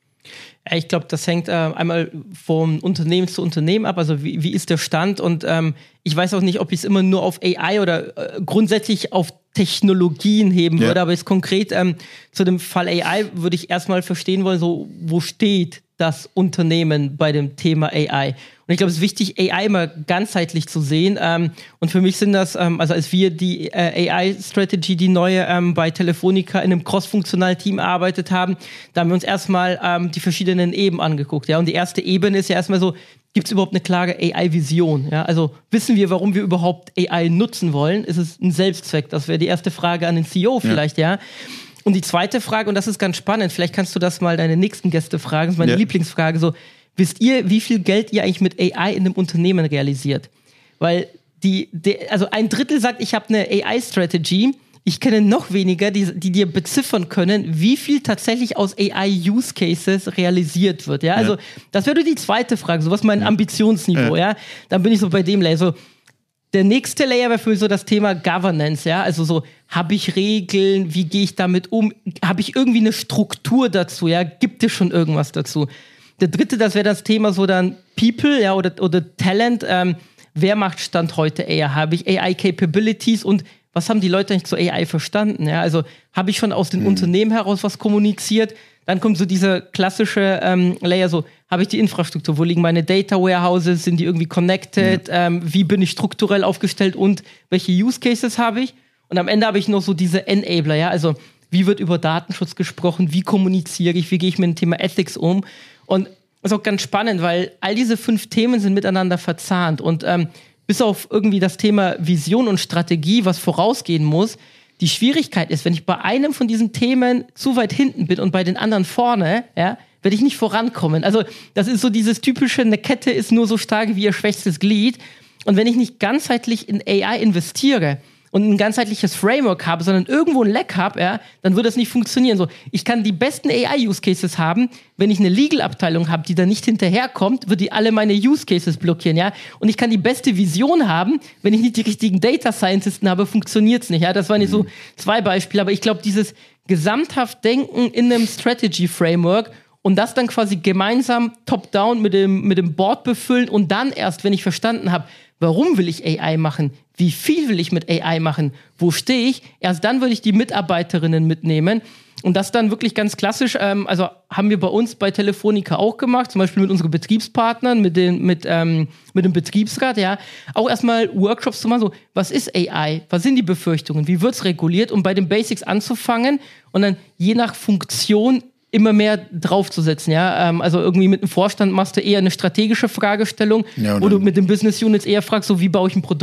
Ich glaube, das hängt äh, einmal vom Unternehmen zu Unternehmen ab, also wie, wie ist der Stand, und ähm, ich weiß auch nicht, ob ich es immer nur auf A I oder äh, grundsätzlich auf Technologien heben ja. würde, aber jetzt konkret ähm, zu dem Fall A I würde ich erstmal verstehen wollen, so, wo steht das Unternehmen bei dem Thema A I? Und ich glaube, es ist wichtig, A I immer ganzheitlich zu sehen. Ähm, und für mich sind das, ähm, also als wir die äh, A I-Strategy, die neue ähm, bei Telefonica in einem cross-funktionalen Team erarbeitet haben, da haben wir uns erstmal ähm, die verschiedenen Ebenen angeguckt. Ja? Und die erste Ebene ist ja erstmal so, gibt es überhaupt eine klare A I-Vision? Ja? Also wissen wir, warum wir überhaupt A I nutzen wollen? Ist es ein Selbstzweck? Das wäre die erste Frage an den C E O vielleicht, ja. ja? Und die zweite Frage, und das ist ganz spannend, vielleicht kannst du das mal deine nächsten Gäste fragen, das ist meine ja. Lieblingsfrage, so, wisst ihr, wie viel Geld ihr eigentlich mit A I in einem Unternehmen realisiert? Weil die, die also ein Drittel sagt, ich habe eine A I-Strategy, ich kenne noch weniger, die, die dir beziffern können, wie viel tatsächlich aus A I-Use-Cases realisiert wird. Ja? Also ja. das wäre die zweite Frage, so was mein ja. Ambitionsniveau, ja. ja. Dann bin ich so bei dem Layer, so, der nächste Layer wäre für mich so das Thema Governance, ja, also so, habe ich Regeln, wie gehe ich damit um, habe ich irgendwie eine Struktur dazu, ja, gibt es schon irgendwas dazu? Der dritte, das wäre das Thema so dann People, ja, oder, oder Talent, ähm, wer macht Stand heute A I? Habe ich A I-Capabilities und was haben die Leute eigentlich zu A I verstanden, ja, also habe ich schon aus den mhm. Unternehmen heraus was kommuniziert? Dann kommt so dieser klassische ähm, Layer, so, habe ich die Infrastruktur, wo liegen meine Data Warehouses, sind die irgendwie connected, ja. ähm, wie bin ich strukturell aufgestellt und welche Use Cases habe ich? Und am Ende habe ich noch so diese Enabler, ja, also wie wird über Datenschutz gesprochen, wie kommuniziere ich, wie gehe ich mit dem Thema Ethics um? Und das ist auch ganz spannend, weil all diese fünf Themen sind miteinander verzahnt und ähm, bis auf irgendwie das Thema Vision und Strategie, was vorausgehen muss, die Schwierigkeit ist, wenn ich bei einem von diesen Themen zu weit hinten bin und bei den anderen vorne, ja, werde ich nicht vorankommen. Also das ist so dieses typische, eine Kette ist nur so stark wie ihr schwächstes Glied. Und wenn ich nicht ganzheitlich in A I investiere und ein ganzheitliches Framework habe, sondern irgendwo ein Leck habe, ja, dann würde das nicht funktionieren. So, ich kann die besten A I-Use-Cases haben, wenn ich eine Legal-Abteilung habe, die da nicht hinterherkommt, wird die alle meine Use-Cases blockieren, ja. Und ich kann die beste Vision haben, wenn ich nicht die richtigen Data-Scientisten habe, funktioniert es nicht, ja. Das waren jetzt so zwei Beispiele, aber ich glaube, dieses gesamthaft Denken in einem Strategy-Framework und das dann quasi gemeinsam top-down mit dem, mit dem Board befüllen und dann erst, wenn ich verstanden habe, warum will ich A I machen? Wie viel will ich mit A I machen? Wo stehe ich? Erst dann würde ich die Mitarbeiterinnen mitnehmen. Und das dann wirklich ganz klassisch, ähm, also haben wir bei uns bei Telefonica auch gemacht, zum Beispiel mit unseren Betriebspartnern, mit, den, mit, ähm, mit dem Betriebsrat, ja, auch erstmal Workshops zu machen, so, was ist A I? Was sind die Befürchtungen? Wie wird es reguliert? Um bei den Basics anzufangen und dann je nach Funktion immer mehr draufzusetzen, ja. Ähm, also irgendwie mit dem Vorstand machst du eher eine strategische Fragestellung, ja, wo du mit den Business Units eher fragst, so wie baue ich ein Produkt?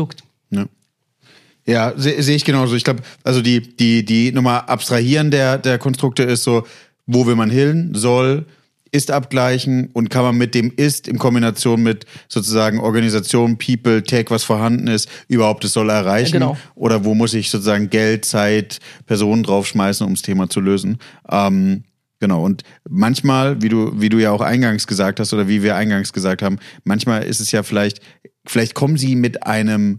Ja. Ja, sehe seh ich genauso. Ich glaube, also die, die, die nochmal Abstrahieren der, der Konstrukte ist so, wo will man hin, soll, ist abgleichen und kann man mit dem ist in Kombination mit sozusagen Organisation, People, Tech, was vorhanden ist, überhaupt es soll erreichen. Ja, genau. Oder wo muss ich sozusagen Geld, Zeit, Personen draufschmeißen, um das Thema zu lösen. Ähm, genau. Und manchmal, wie du, wie du ja auch eingangs gesagt hast oder wie wir eingangs gesagt haben, manchmal ist es ja vielleicht, vielleicht kommen sie mit einem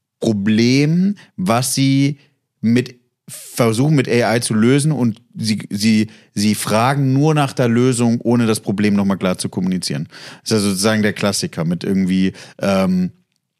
Problem, was sie mit versuchen mit A I zu lösen und sie, sie, sie fragen nur nach der Lösung, ohne das Problem nochmal klar zu kommunizieren. Das ist also sozusagen der Klassiker mit irgendwie, ähm,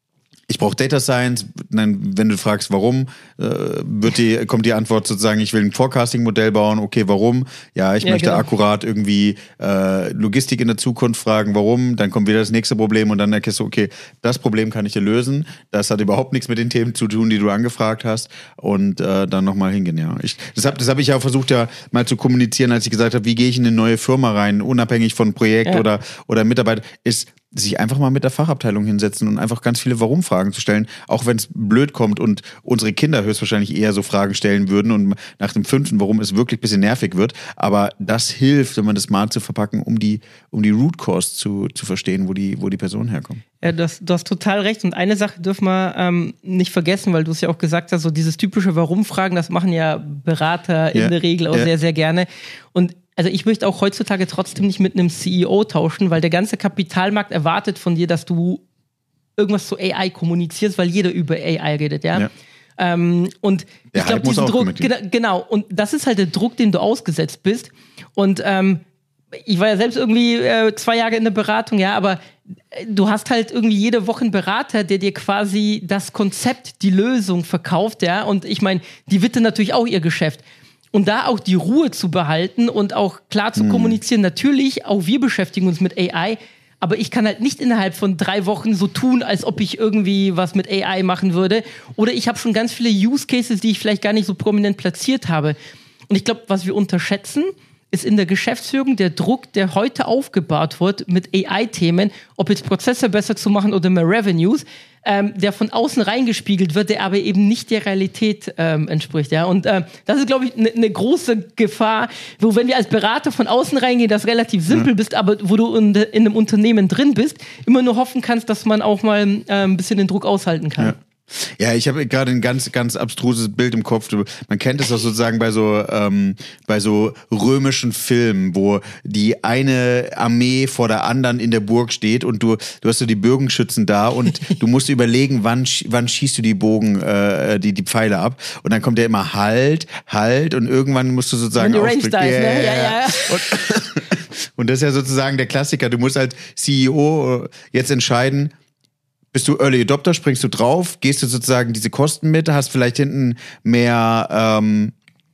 ich brauche Data Science, dann, wenn du fragst, warum, äh, wird die, kommt die Antwort sozusagen, ich will ein Forecasting-Modell bauen, okay, warum? Ja, ich ja, möchte genau. akkurat irgendwie äh, Logistik in der Zukunft fragen, warum? Dann kommt wieder das nächste Problem und dann erkennst du, okay, das Problem kann ich dir lösen, das hat überhaupt nichts mit den Themen zu tun, die du angefragt hast und äh, dann nochmal hingehen, ja. Ich, das habe das hab ich ja auch versucht, ja mal zu kommunizieren, als ich gesagt habe, wie gehe ich in eine neue Firma rein, unabhängig von Projekt ja. oder, oder Mitarbeiter, ist sich einfach mal mit der Fachabteilung hinsetzen und einfach ganz viele Warum-Fragen zu stellen, auch wenn es blöd kommt und unsere Kinder höchstwahrscheinlich eher so Fragen stellen würden und nach dem fünften Warum es wirklich ein bisschen nervig wird, aber das hilft, wenn man das mal zu verpacken, um die, um die Root Cause zu, zu verstehen, wo die, wo die Personen herkommen. Ja, du hast, du hast total recht und eine Sache dürfen wir ähm, nicht vergessen, weil du es ja auch gesagt hast, so dieses typische Warum-Fragen, das machen ja Berater in ja, der Regel auch ja. sehr, sehr gerne und also ich möchte auch heutzutage trotzdem nicht mit einem C E O tauschen, weil der ganze Kapitalmarkt erwartet von dir, dass du irgendwas zu A I kommunizierst, weil jeder über A I redet, ja. ja. Ähm, und der ich glaube, diesen Druck, ge- genau, und das ist halt der Druck, dem du ausgesetzt bist. Und ähm, ich war ja selbst irgendwie äh, zwei Jahre in der Beratung, ja, aber du hast halt irgendwie jede Woche einen Berater, der dir quasi das Konzept, die Lösung verkauft, ja. Und ich meine, die wittern natürlich auch ihr Geschäft. Und da auch die Ruhe zu behalten und auch klar zu mhm. kommunizieren, natürlich, auch wir beschäftigen uns mit A I, aber ich kann halt nicht innerhalb von drei Wochen so tun, als ob ich irgendwie was mit A I machen würde. Oder ich habe schon ganz viele Use Cases, die ich vielleicht gar nicht so prominent platziert habe. Und ich glaube, was wir unterschätzen, ist in der Geschäftsführung der Druck, der heute aufgebaut wird mit A I-Themen, ob jetzt Prozesse besser zu machen oder mehr Revenues, ähm, der von außen reingespiegelt wird, der aber eben nicht der Realität ähm, entspricht. Ja? Und äh, das ist, glaube ich, eine ne große Gefahr, wo, wenn wir als Berater von außen reingehen, das relativ simpel ja. bist, aber wo du in, de, in einem Unternehmen drin bist, immer nur hoffen kannst, dass man auch mal äh, ein bisschen den Druck aushalten kann. Ja. Ja, ich habe gerade ein ganz, ganz abstruses Bild im Kopf. Man kennt es auch sozusagen bei so ähm, bei so römischen Filmen, wo die eine Armee vor der anderen in der Burg steht und du du hast so die Bogenschützen da und du musst überlegen, wann wann schießt du die Bogen äh, die die Pfeile ab und dann kommt der immer halt halt und irgendwann musst du sozusagen die Range da ist, yeah, ne? Ja, ja. Und, und das ist ja sozusagen der Klassiker. Du musst als C E O jetzt entscheiden. Bist du Early Adopter, springst du drauf, gehst du sozusagen diese Kosten mit, hast vielleicht hinten mehr, ähm,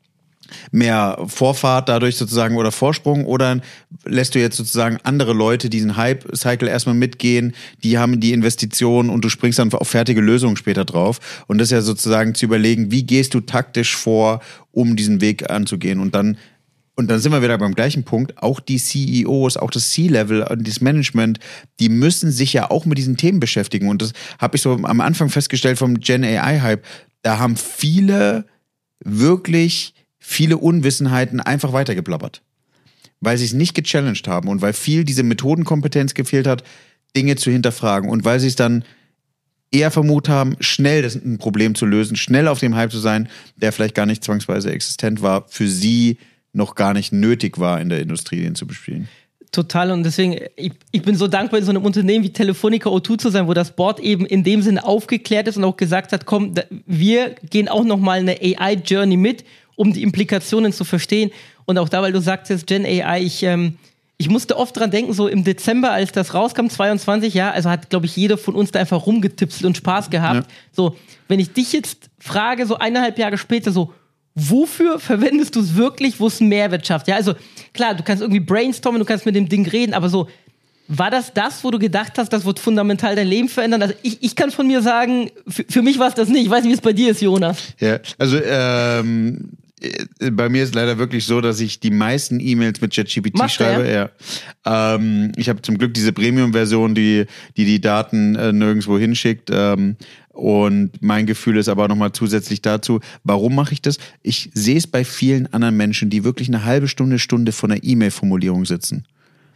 mehr Vorfahrt dadurch sozusagen oder Vorsprung oder lässt du jetzt sozusagen andere Leute diesen Hype-Cycle erstmal mitgehen, die haben die Investitionen und du springst dann auf fertige Lösungen später drauf und das ist ja sozusagen zu überlegen, wie gehst du taktisch vor, um diesen Weg anzugehen und dann Und dann sind wir wieder beim gleichen Punkt. Auch die C E Os, auch das C-Level und das Management, die müssen sich ja auch mit diesen Themen beschäftigen. Und das habe ich so am Anfang festgestellt vom Gen A I-Hype. Da haben viele wirklich viele Unwissenheiten einfach weitergeblabbert. Weil sie es nicht gechallenged haben und weil viel diese Methodenkompetenz gefehlt hat, Dinge zu hinterfragen. Und weil sie es dann eher vermutet haben, schnell das ein Problem zu lösen, schnell auf dem Hype zu sein, der vielleicht gar nicht zwangsweise existent war, für sie noch gar nicht nötig war, in der Industrie den zu bespielen. Total und deswegen, ich, ich bin so dankbar, in so einem Unternehmen wie Telefonica O zwei zu sein, wo das Board eben in dem Sinne aufgeklärt ist und auch gesagt hat, komm, wir gehen auch nochmal eine A I-Journey mit, um die Implikationen zu verstehen. Und auch da, weil du sagtest, Gen A I, ich, ähm, ich musste oft dran denken, so im Dezember, als das rauskam, zweiundzwanzig, ja, also hat, glaube ich, jeder von uns da einfach rumgetipselt und Spaß gehabt. Ja. So, wenn ich dich jetzt frage, so eineinhalb Jahre später, so, wofür verwendest du es wirklich, wo es einen Mehrwert schafft? Ja, also klar, du kannst irgendwie brainstormen, du kannst mit dem Ding reden, aber so, war das das, wo du gedacht hast, das wird fundamental dein Leben verändern? Also ich, ich kann von mir sagen, für, für mich war es das nicht. Ich weiß nicht, wie es bei dir ist, Jonas. Ja, also ähm, bei mir ist leider wirklich so, dass ich die meisten E-Mails mit ChatGPT Machst schreibe. Ja. Ja. Ähm, ich habe zum Glück diese Premium-Version, die die, die Daten äh, nirgendwo hinschickt. Ähm, Und mein Gefühl ist aber nochmal zusätzlich dazu, warum mache ich das? Ich sehe es bei vielen anderen Menschen, die wirklich eine halbe Stunde, Stunde vor einer E-Mail-Formulierung sitzen.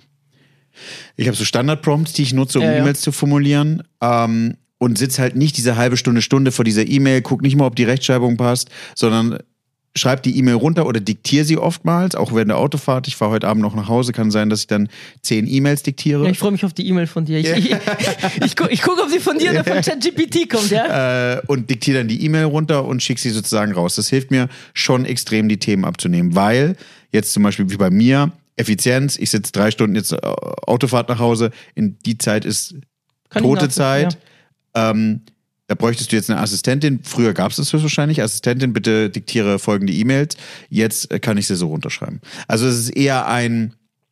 Ich habe so Standard-Prompts, die ich nutze, um ja, E-Mails ja. zu formulieren. Ähm, und sitze halt nicht diese halbe Stunde, Stunde vor dieser E-Mail, guck nicht mal, ob die Rechtschreibung passt, sondern schreib die E-Mail runter oder diktiere sie oftmals, auch während der Autofahrt. Ich fahre heute Abend noch nach Hause, kann sein, dass ich dann zehn E-Mails diktiere. Ja, ich freue mich auf die E-Mail von dir. Ich, ich, ich, gucke, ich guck, ob sie von dir oder von ChatGPT kommt, ja? Äh, und diktiere dann die E-Mail runter und schicke sie sozusagen raus. Das hilft mir schon extrem, die Themen abzunehmen, weil jetzt zum Beispiel wie bei mir, Effizienz, ich sitze drei Stunden jetzt Autofahrt nach Hause, in die Zeit ist kann tote Zeit. Ja. Ähm, da bräuchtest du jetzt eine Assistentin. Früher gab es das höchstwahrscheinlich. Assistentin, bitte diktiere folgende E-Mails. Jetzt kann ich sie so runterschreiben. Also es ist eher ein,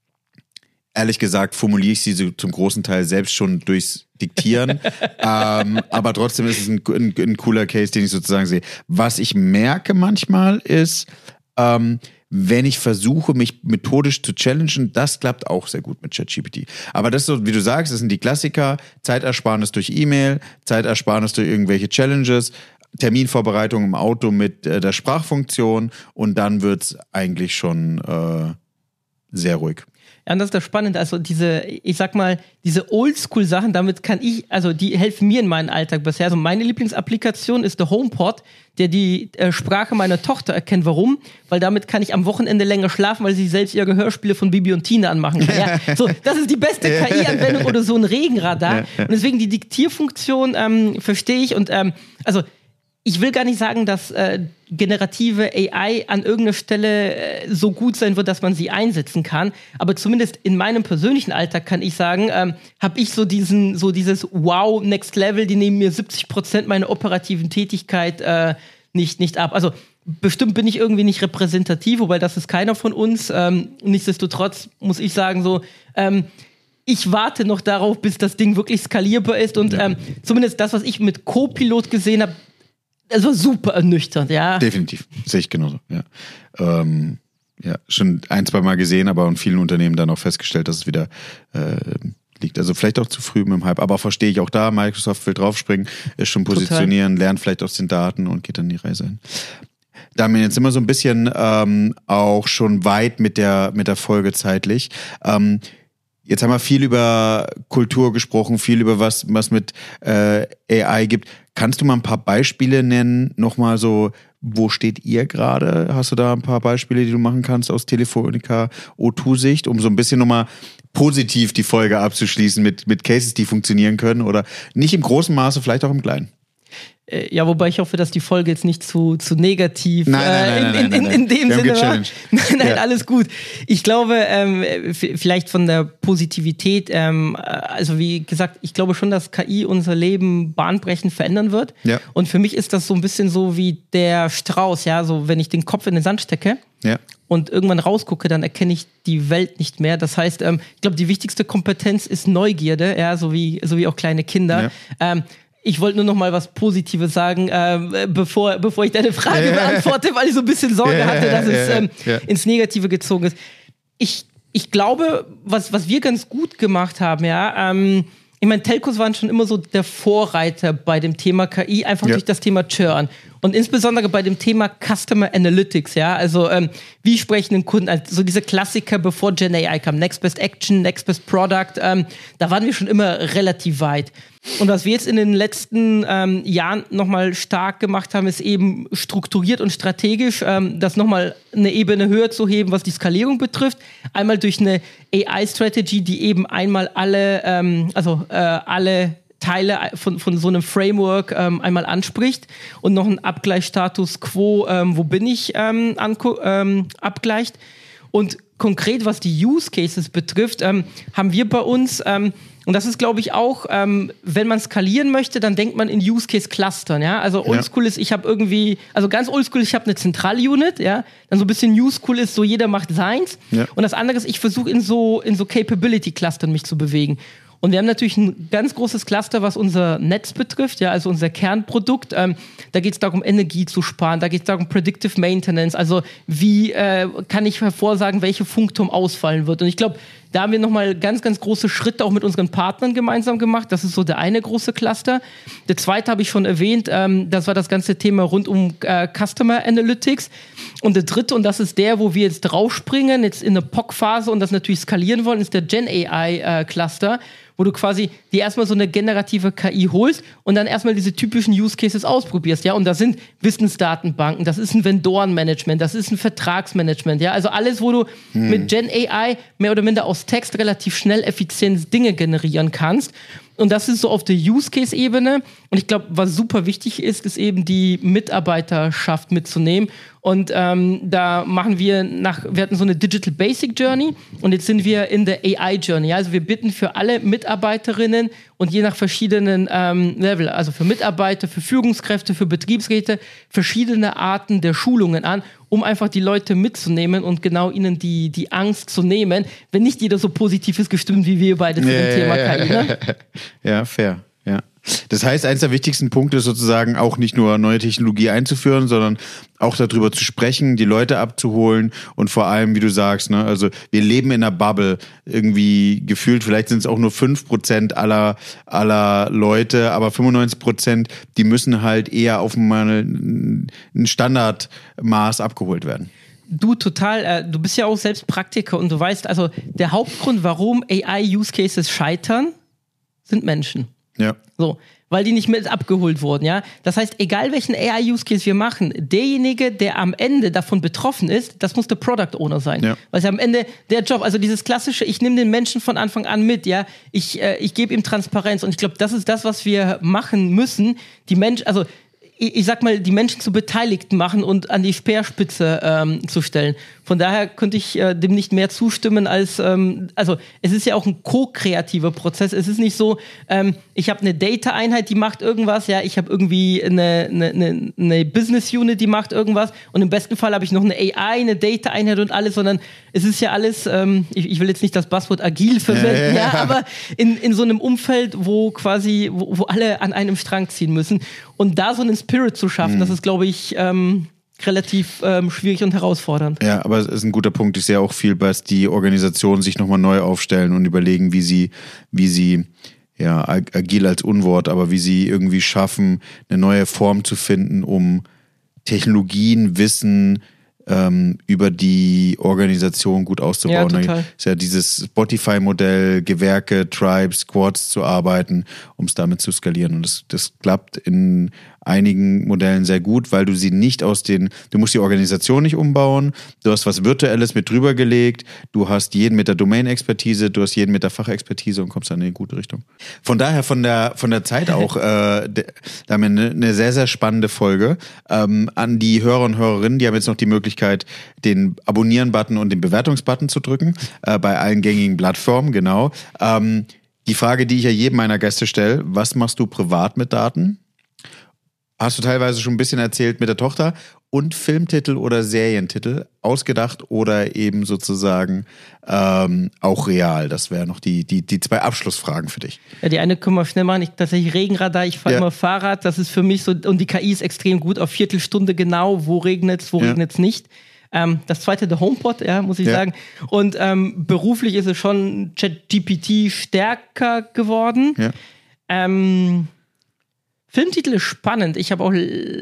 ehrlich gesagt, formuliere ich sie so zum großen Teil selbst schon durchs Diktieren. ähm, aber trotzdem ist es ein, ein, ein cooler Case, den ich sozusagen sehe. Was ich merke manchmal ist, ähm, wenn ich versuche, mich methodisch zu challengen, das klappt auch sehr gut mit ChatGPT. Aber das ist so, wie du sagst, das sind die Klassiker, Zeitersparnis durch E-Mail, Zeitersparnis durch irgendwelche Challenges, Terminvorbereitung im Auto mit äh, der Sprachfunktion und dann wird's eigentlich schon äh, sehr ruhig. Ja, und das ist das Spannende, also diese, ich sag mal, diese Oldschool-Sachen, damit kann ich, also die helfen mir in meinem Alltag bisher. Also meine Lieblingsapplikation ist der HomePod, der die äh, Sprache meiner Tochter erkennt. Warum? Weil damit kann ich am Wochenende länger schlafen, weil sie selbst ihre Hörspiele von Bibi und Tina anmachen kann. Ja, so, das ist die beste K I-Anwendung oder so ein Regenradar. Und deswegen die Diktierfunktion ähm, verstehe ich und ähm, also ich will gar nicht sagen, dass äh, generative A I an irgendeiner Stelle äh, so gut sein wird, dass man sie einsetzen kann. Aber zumindest in meinem persönlichen Alltag kann ich sagen, ähm, habe ich so diesen, so dieses Wow Next Level, die nehmen mir siebzig Prozent meiner operativen Tätigkeit äh, nicht nicht ab. Also bestimmt bin ich irgendwie nicht repräsentativ, wobei das ist keiner von uns. Ähm, nichtsdestotrotz muss ich sagen so. Ähm, Ich warte noch darauf, bis das Ding wirklich skalierbar ist und ähm, zumindest das, was ich mit Copilot gesehen habe. Es war super ernüchternd, ja. Definitiv, sehe ich genauso, ja. Ähm, ja, schon ein, zwei Mal gesehen, aber in vielen Unternehmen dann auch festgestellt, dass es wieder äh, liegt. Also vielleicht auch zu früh mit dem Hype, aber verstehe ich auch da, Microsoft will draufspringen, ist schon positionieren, Total. Lernt vielleicht aus den Daten und geht dann die Reise hin. Damian, jetzt sind wir so ein bisschen ähm, auch schon weit mit der, mit der Folge zeitlich. Ähm, Jetzt haben wir viel über Kultur gesprochen, viel über was, was mit äh, A I gibt. Kannst du mal ein paar Beispiele nennen? Nochmal so, wo steht ihr gerade? Hast du da ein paar Beispiele, die du machen kannst aus Telefonica O zwei Sicht, um so ein bisschen nochmal positiv die Folge abzuschließen mit, mit Cases, die funktionieren können oder nicht im großen Maße, vielleicht auch im Kleinen? Ja, wobei ich hoffe, dass die Folge jetzt nicht zu, zu negativ nein, nein, nein, äh, in, in, in, in dem Sinne war. Nein, nein, ja. Alles gut. Ich glaube, ähm, f- vielleicht von der Positivität, ähm, also wie gesagt, ich glaube schon, dass K I unser Leben bahnbrechend verändern wird. Ja. Und für mich ist das so ein bisschen so wie der Strauß, ja, so wenn ich den Kopf in den Sand stecke. Ja. Und irgendwann rausgucke, dann erkenne ich die Welt nicht mehr. Das heißt, ähm, ich glaube, die wichtigste Kompetenz ist Neugierde, ja, so wie, so wie auch kleine Kinder. Ja. Ähm, Ich wollte nur noch mal was Positives sagen, äh, bevor, bevor ich deine Frage beantworte, weil ich so ein bisschen Sorge hatte, dass es ähm, ins Negative gezogen ist. Ich, ich glaube, was, was wir ganz gut gemacht haben, ja, ähm, ich meine, Telcos waren schon immer so der Vorreiter bei dem Thema K I, einfach ja. durch das Thema Churn. Und insbesondere bei dem Thema Customer Analytics, ja, also ähm, wie sprechen den Kunden, also so diese Klassiker, bevor Gen A I kam, Next Best Action, Next Best Product, ähm, da waren wir schon immer relativ weit. Und was wir jetzt in den letzten ähm, Jahren nochmal stark gemacht haben, ist eben strukturiert und strategisch ähm, das nochmal eine Ebene höher zu heben, was die Skalierung betrifft. Einmal durch eine A I-Strategy, die eben einmal alle, ähm, also äh, alle Teile von, von so einem Framework ähm, einmal anspricht und noch einen Abgleichsstatus quo, ähm, wo bin ich, ähm, angu- ähm, abgleicht. Und konkret, was die Use Cases betrifft, ähm, haben wir bei uns, ähm, und das ist, glaube ich, auch, ähm, wenn man skalieren möchte, dann denkt man in Use-Case-Clustern, ja. Also oldschool ja. ist, ich habe irgendwie, also ganz oldschool, ich habe eine Zentral-Unit, ja. Dann so ein bisschen New-School ist, so jeder macht seins. Ja. Und das andere ist, ich versuche in so, in so Capability-Clustern mich zu bewegen. Und wir haben natürlich ein ganz großes Cluster, was unser Netz betrifft, ja, also unser Kernprodukt. Ähm, da geht es darum, Energie zu sparen, da geht es darum, Predictive Maintenance, also wie äh, kann ich hervorsagen, welche Funkturm ausfallen wird. Und ich glaube, Da haben wir nochmal ganz, ganz große Schritte auch mit unseren Partnern gemeinsam gemacht. Das ist so der eine große Cluster. Der zweite habe ich schon erwähnt, ähm, das war das ganze Thema rund um äh, Customer Analytics. Und der dritte, und das ist der, wo wir jetzt draufspringen, jetzt in eine P O C-Phase und das natürlich skalieren wollen, ist der Gen A I-Cluster, äh, wo du quasi dir erstmal so eine generative K I holst und dann erstmal diese typischen Use Cases ausprobierst, ja, und das sind Wissensdatenbanken, das ist ein Vendorenmanagement, das ist ein Vertragsmanagement, ja, also alles, wo du hm. mit Gen A I mehr oder minder aus Text relativ schnell effizient Dinge generieren kannst. Und das ist so auf der Use-Case-Ebene. Und ich glaube, was super wichtig ist, ist eben die Mitarbeiterschaft mitzunehmen. Und ähm, da machen wir nach, wir hatten so eine Digital Basic Journey und jetzt sind wir in der A I Journey. Also wir bitten für alle Mitarbeiterinnen und je nach verschiedenen ähm, Level, also für Mitarbeiter, für Führungskräfte, für Betriebsräte, verschiedene Arten der Schulungen an, um einfach die Leute mitzunehmen und genau ihnen die, die Angst zu nehmen, wenn nicht jeder so positiv ist gestimmt wie wir beide zu ja, dem Thema ja, K I. Ne? Ja, fair. Ja. Das heißt, eins der wichtigsten Punkte ist sozusagen auch nicht nur neue Technologie einzuführen, sondern auch darüber zu sprechen, die Leute abzuholen und vor allem, wie du sagst, ne, also wir leben in einer Bubble, irgendwie gefühlt, vielleicht sind es auch nur fünf Prozent aller, aller Leute, aber fünfundneunzig Prozent, die müssen halt eher auf mal ein Standardmaß abgeholt werden. Du total, äh, du bist ja auch selbst Praktiker und du weißt, also der Hauptgrund, warum A I-Use-Cases scheitern, sind Menschen. Ja. So, weil die nicht mit abgeholt wurden, ja. Das heißt, egal welchen A I-Use-Case wir machen, derjenige, der am Ende davon betroffen ist, das muss der Product Owner sein. Ja. Weil es am Ende der Job, also dieses klassische, ich nehme den Menschen von Anfang an mit, ja. Ich, äh, ich gebe ihm Transparenz und ich glaube, das ist das, was wir machen müssen. Die Menschen, also ich, ich sag mal, die Menschen zu Beteiligten machen und an die Speerspitze ähm, zu stellen. Von daher könnte ich äh, dem nicht mehr zustimmen als, ähm, also es ist ja auch ein ko-kreativer Prozess. Es ist nicht so, ähm, ich habe eine Data-Einheit, die macht irgendwas, ja, ich habe irgendwie eine, eine, eine, eine Business-Unit, die macht irgendwas und im besten Fall habe ich noch eine A I, eine Data-Einheit und alles, sondern es ist ja alles, ähm, ich, ich will jetzt nicht das Buzzword agil verwenden, ja, ja, aber in, in so einem Umfeld, wo quasi, wo, wo alle an einem Strang ziehen müssen und da so einen Spirit zu schaffen, mhm. das ist, glaube ich, ähm, relativ ähm, schwierig und herausfordernd. Ja, aber es ist ein guter Punkt. Ich sehe auch viel, dass die Organisationen sich nochmal neu aufstellen und überlegen, wie sie, wie sie, ja, agil als Unwort, aber wie sie irgendwie schaffen, eine neue Form zu finden, um Technologien, Wissen ähm, über die Organisation gut auszubauen. Ja, total. Ist ja dieses Spotify-Modell, Gewerke, Tribes, Squads zu arbeiten, um es damit zu skalieren. Und das, das klappt in einigen Modellen sehr gut, weil du sie nicht aus den, du musst die Organisation nicht umbauen, du hast was Virtuelles mit drüber gelegt, du hast jeden mit der Domain-Expertise, du hast jeden mit der Fachexpertise und kommst dann in eine gute Richtung. Von daher von der von der Zeit auch, äh, da haben wir eine, eine sehr, sehr spannende Folge. Ähm, an die Hörer und Hörerinnen, die haben jetzt noch die Möglichkeit, den Abonnieren-Button und den Bewertungs-Button zu drücken, äh, bei allen gängigen Plattformen, genau. Ähm, die Frage, die ich ja jedem meiner Gäste stelle, was machst du privat mit Daten? Hast du teilweise schon ein bisschen erzählt mit der Tochter und Filmtitel oder Serientitel ausgedacht oder eben sozusagen ähm, auch real? Das wären noch die, die, die zwei Abschlussfragen für dich. Ja, die eine können wir schnell machen. Ich tatsächlich Regenradar, ich fahre ja. immer Fahrrad. Das ist für mich so, und die K I ist extrem gut auf Viertelstunde genau, wo regnet's, wo ja. regnet's nicht. Ähm, das zweite, der HomePod, ja, muss ich ja. sagen. Und ähm, beruflich ist es schon ChatGPT stärker geworden. Ja. Ähm, Filmtitel ist spannend. Ich habe auch,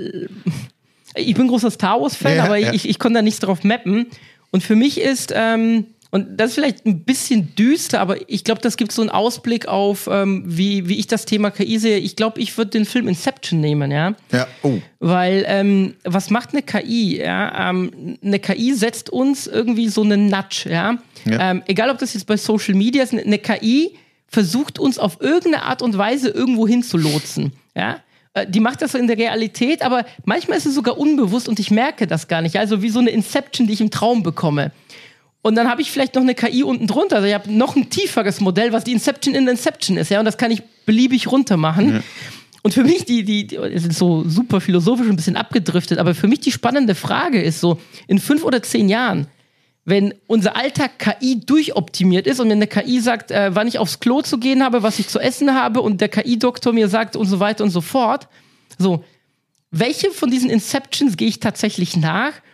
ich bin großer Star Wars-Fan, ja, aber ja. ich, ich konnte da nichts drauf mappen. Und für mich ist, ähm, und das ist vielleicht ein bisschen düster, aber ich glaube, das gibt so einen Ausblick auf, ähm, wie, wie ich das Thema K I sehe. Ich glaube, ich würde den Film Inception nehmen, ja. Ja, oh. Weil, ähm, was macht eine K I? Ja? Ähm, eine K I setzt uns irgendwie so einen Nudge, ja. ja. Ähm, egal, ob das jetzt bei Social Media ist, eine K I versucht uns auf irgendeine Art und Weise irgendwo hinzulotsen, ja. Die macht das so in der Realität, aber manchmal ist es sogar unbewusst und ich merke das gar nicht. Also wie so eine Inception, die ich im Traum bekomme. Und dann habe ich vielleicht noch eine K I unten drunter. Also ich habe noch ein tieferes Modell, was die Inception in der Inception ist. Ja, und das kann ich beliebig runter machen. Ja. Und für mich, die, die, die es ist so super philosophisch ein bisschen abgedriftet, aber für mich die spannende Frage ist so, in fünf oder zehn Jahren, wenn unser Alltag K I durchoptimiert ist und wenn eine K I sagt, äh, wann ich aufs Klo zu gehen habe, was ich zu essen habe und der K I-Doktor mir sagt und so weiter und so fort. So, welche von diesen Inceptions gehe ich tatsächlich nach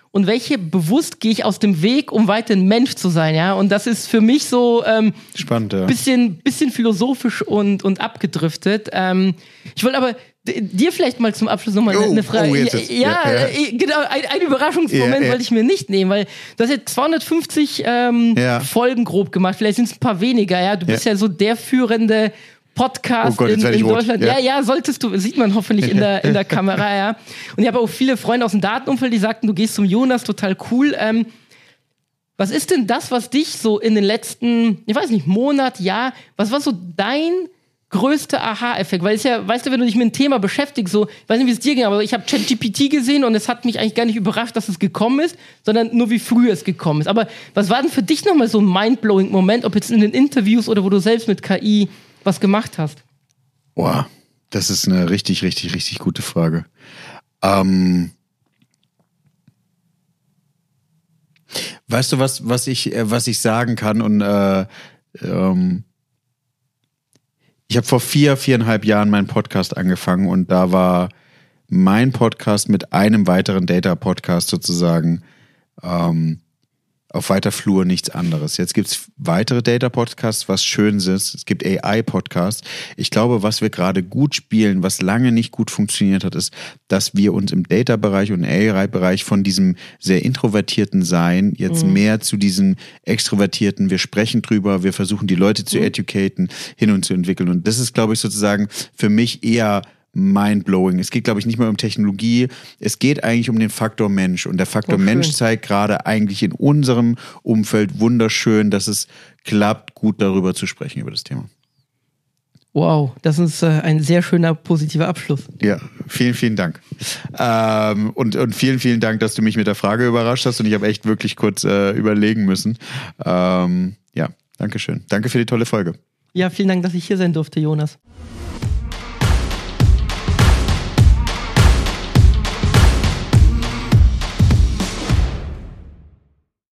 und welche bewusst gehe ich aus dem Weg, um weiterhin Mensch zu sein, ja. Und das ist für mich so ähm, spannend, ja. bisschen, bisschen philosophisch und, und abgedriftet. Ähm, ich wollte aber d- dir vielleicht mal zum Abschluss nochmal oh, eine Frage. Oh, jetzt ja, ist, ja, ja, ja. Äh, genau, ein, ein Überraschungsmoment Ja, ja. wollte ich mir nicht nehmen, weil du hast jetzt zweihundertfünfzig ähm, Ja. Folgen grob gemacht, vielleicht sind es ein paar weniger, ja. Du bist ja, Ja. so der führende Podcast Oh Gott, jetzt in, werd ich in rot. Deutschland. Ja. Ja. ja, solltest du, sieht man hoffentlich in der, in der Kamera, ja. Und ich habe auch viele Freunde aus dem Datenumfeld, die sagten, du gehst zum Jonas, total cool. Ähm, was ist denn das, was dich so in den letzten, ich weiß nicht, Monat, Jahr, was war so dein größter Aha-Effekt? Weil es ja, weißt du, wenn du dich mit einem Thema beschäftigst, so, ich weiß nicht, wie es dir ging, aber ich habe ChatGPT gesehen und es hat mich eigentlich gar nicht überrascht, dass es gekommen ist, sondern nur wie früh es gekommen ist. Aber was war denn für dich nochmal so ein mindblowing Moment, ob jetzt in den Interviews oder wo du selbst mit K I was gemacht hast? Boah, das ist eine richtig, richtig, richtig gute Frage. Ähm, weißt du, was, was ich, äh, was ich sagen kann? Und äh, ähm, ich habe vor vier, viereinhalb Jahren meinen Podcast angefangen und da war mein Podcast mit einem weiteren Data-Podcast sozusagen ähm, auf weiter Flur nichts anderes. Jetzt gibt's weitere Data-Podcasts, was schön ist. Es gibt A I-Podcasts. Ich glaube, was wir gerade gut spielen, was lange nicht gut funktioniert hat, ist, dass wir uns im Data-Bereich und A I-Bereich von diesem sehr introvertierten Sein jetzt mhm. mehr zu diesem extrovertierten, wir sprechen drüber, wir versuchen die Leute zu mhm. educaten, hin und zu entwickeln. Und das ist, glaube ich, sozusagen für mich eher mindblowing. Es geht, glaube ich, nicht mehr um Technologie. Es geht eigentlich um den Faktor Mensch. Und der Faktor oh, Mensch zeigt gerade eigentlich in unserem Umfeld wunderschön, dass es klappt, gut darüber zu sprechen, über das Thema. Wow, das ist äh, ein sehr schöner, positiver Abschluss. Ja, vielen, vielen Dank. Ähm, und, und vielen, vielen Dank, dass du mich mit der Frage überrascht hast. Und ich habe echt wirklich kurz äh, überlegen müssen. Ähm, ja, danke schön. Danke für die tolle Folge. Ja, vielen Dank, dass ich hier sein durfte, Jonas.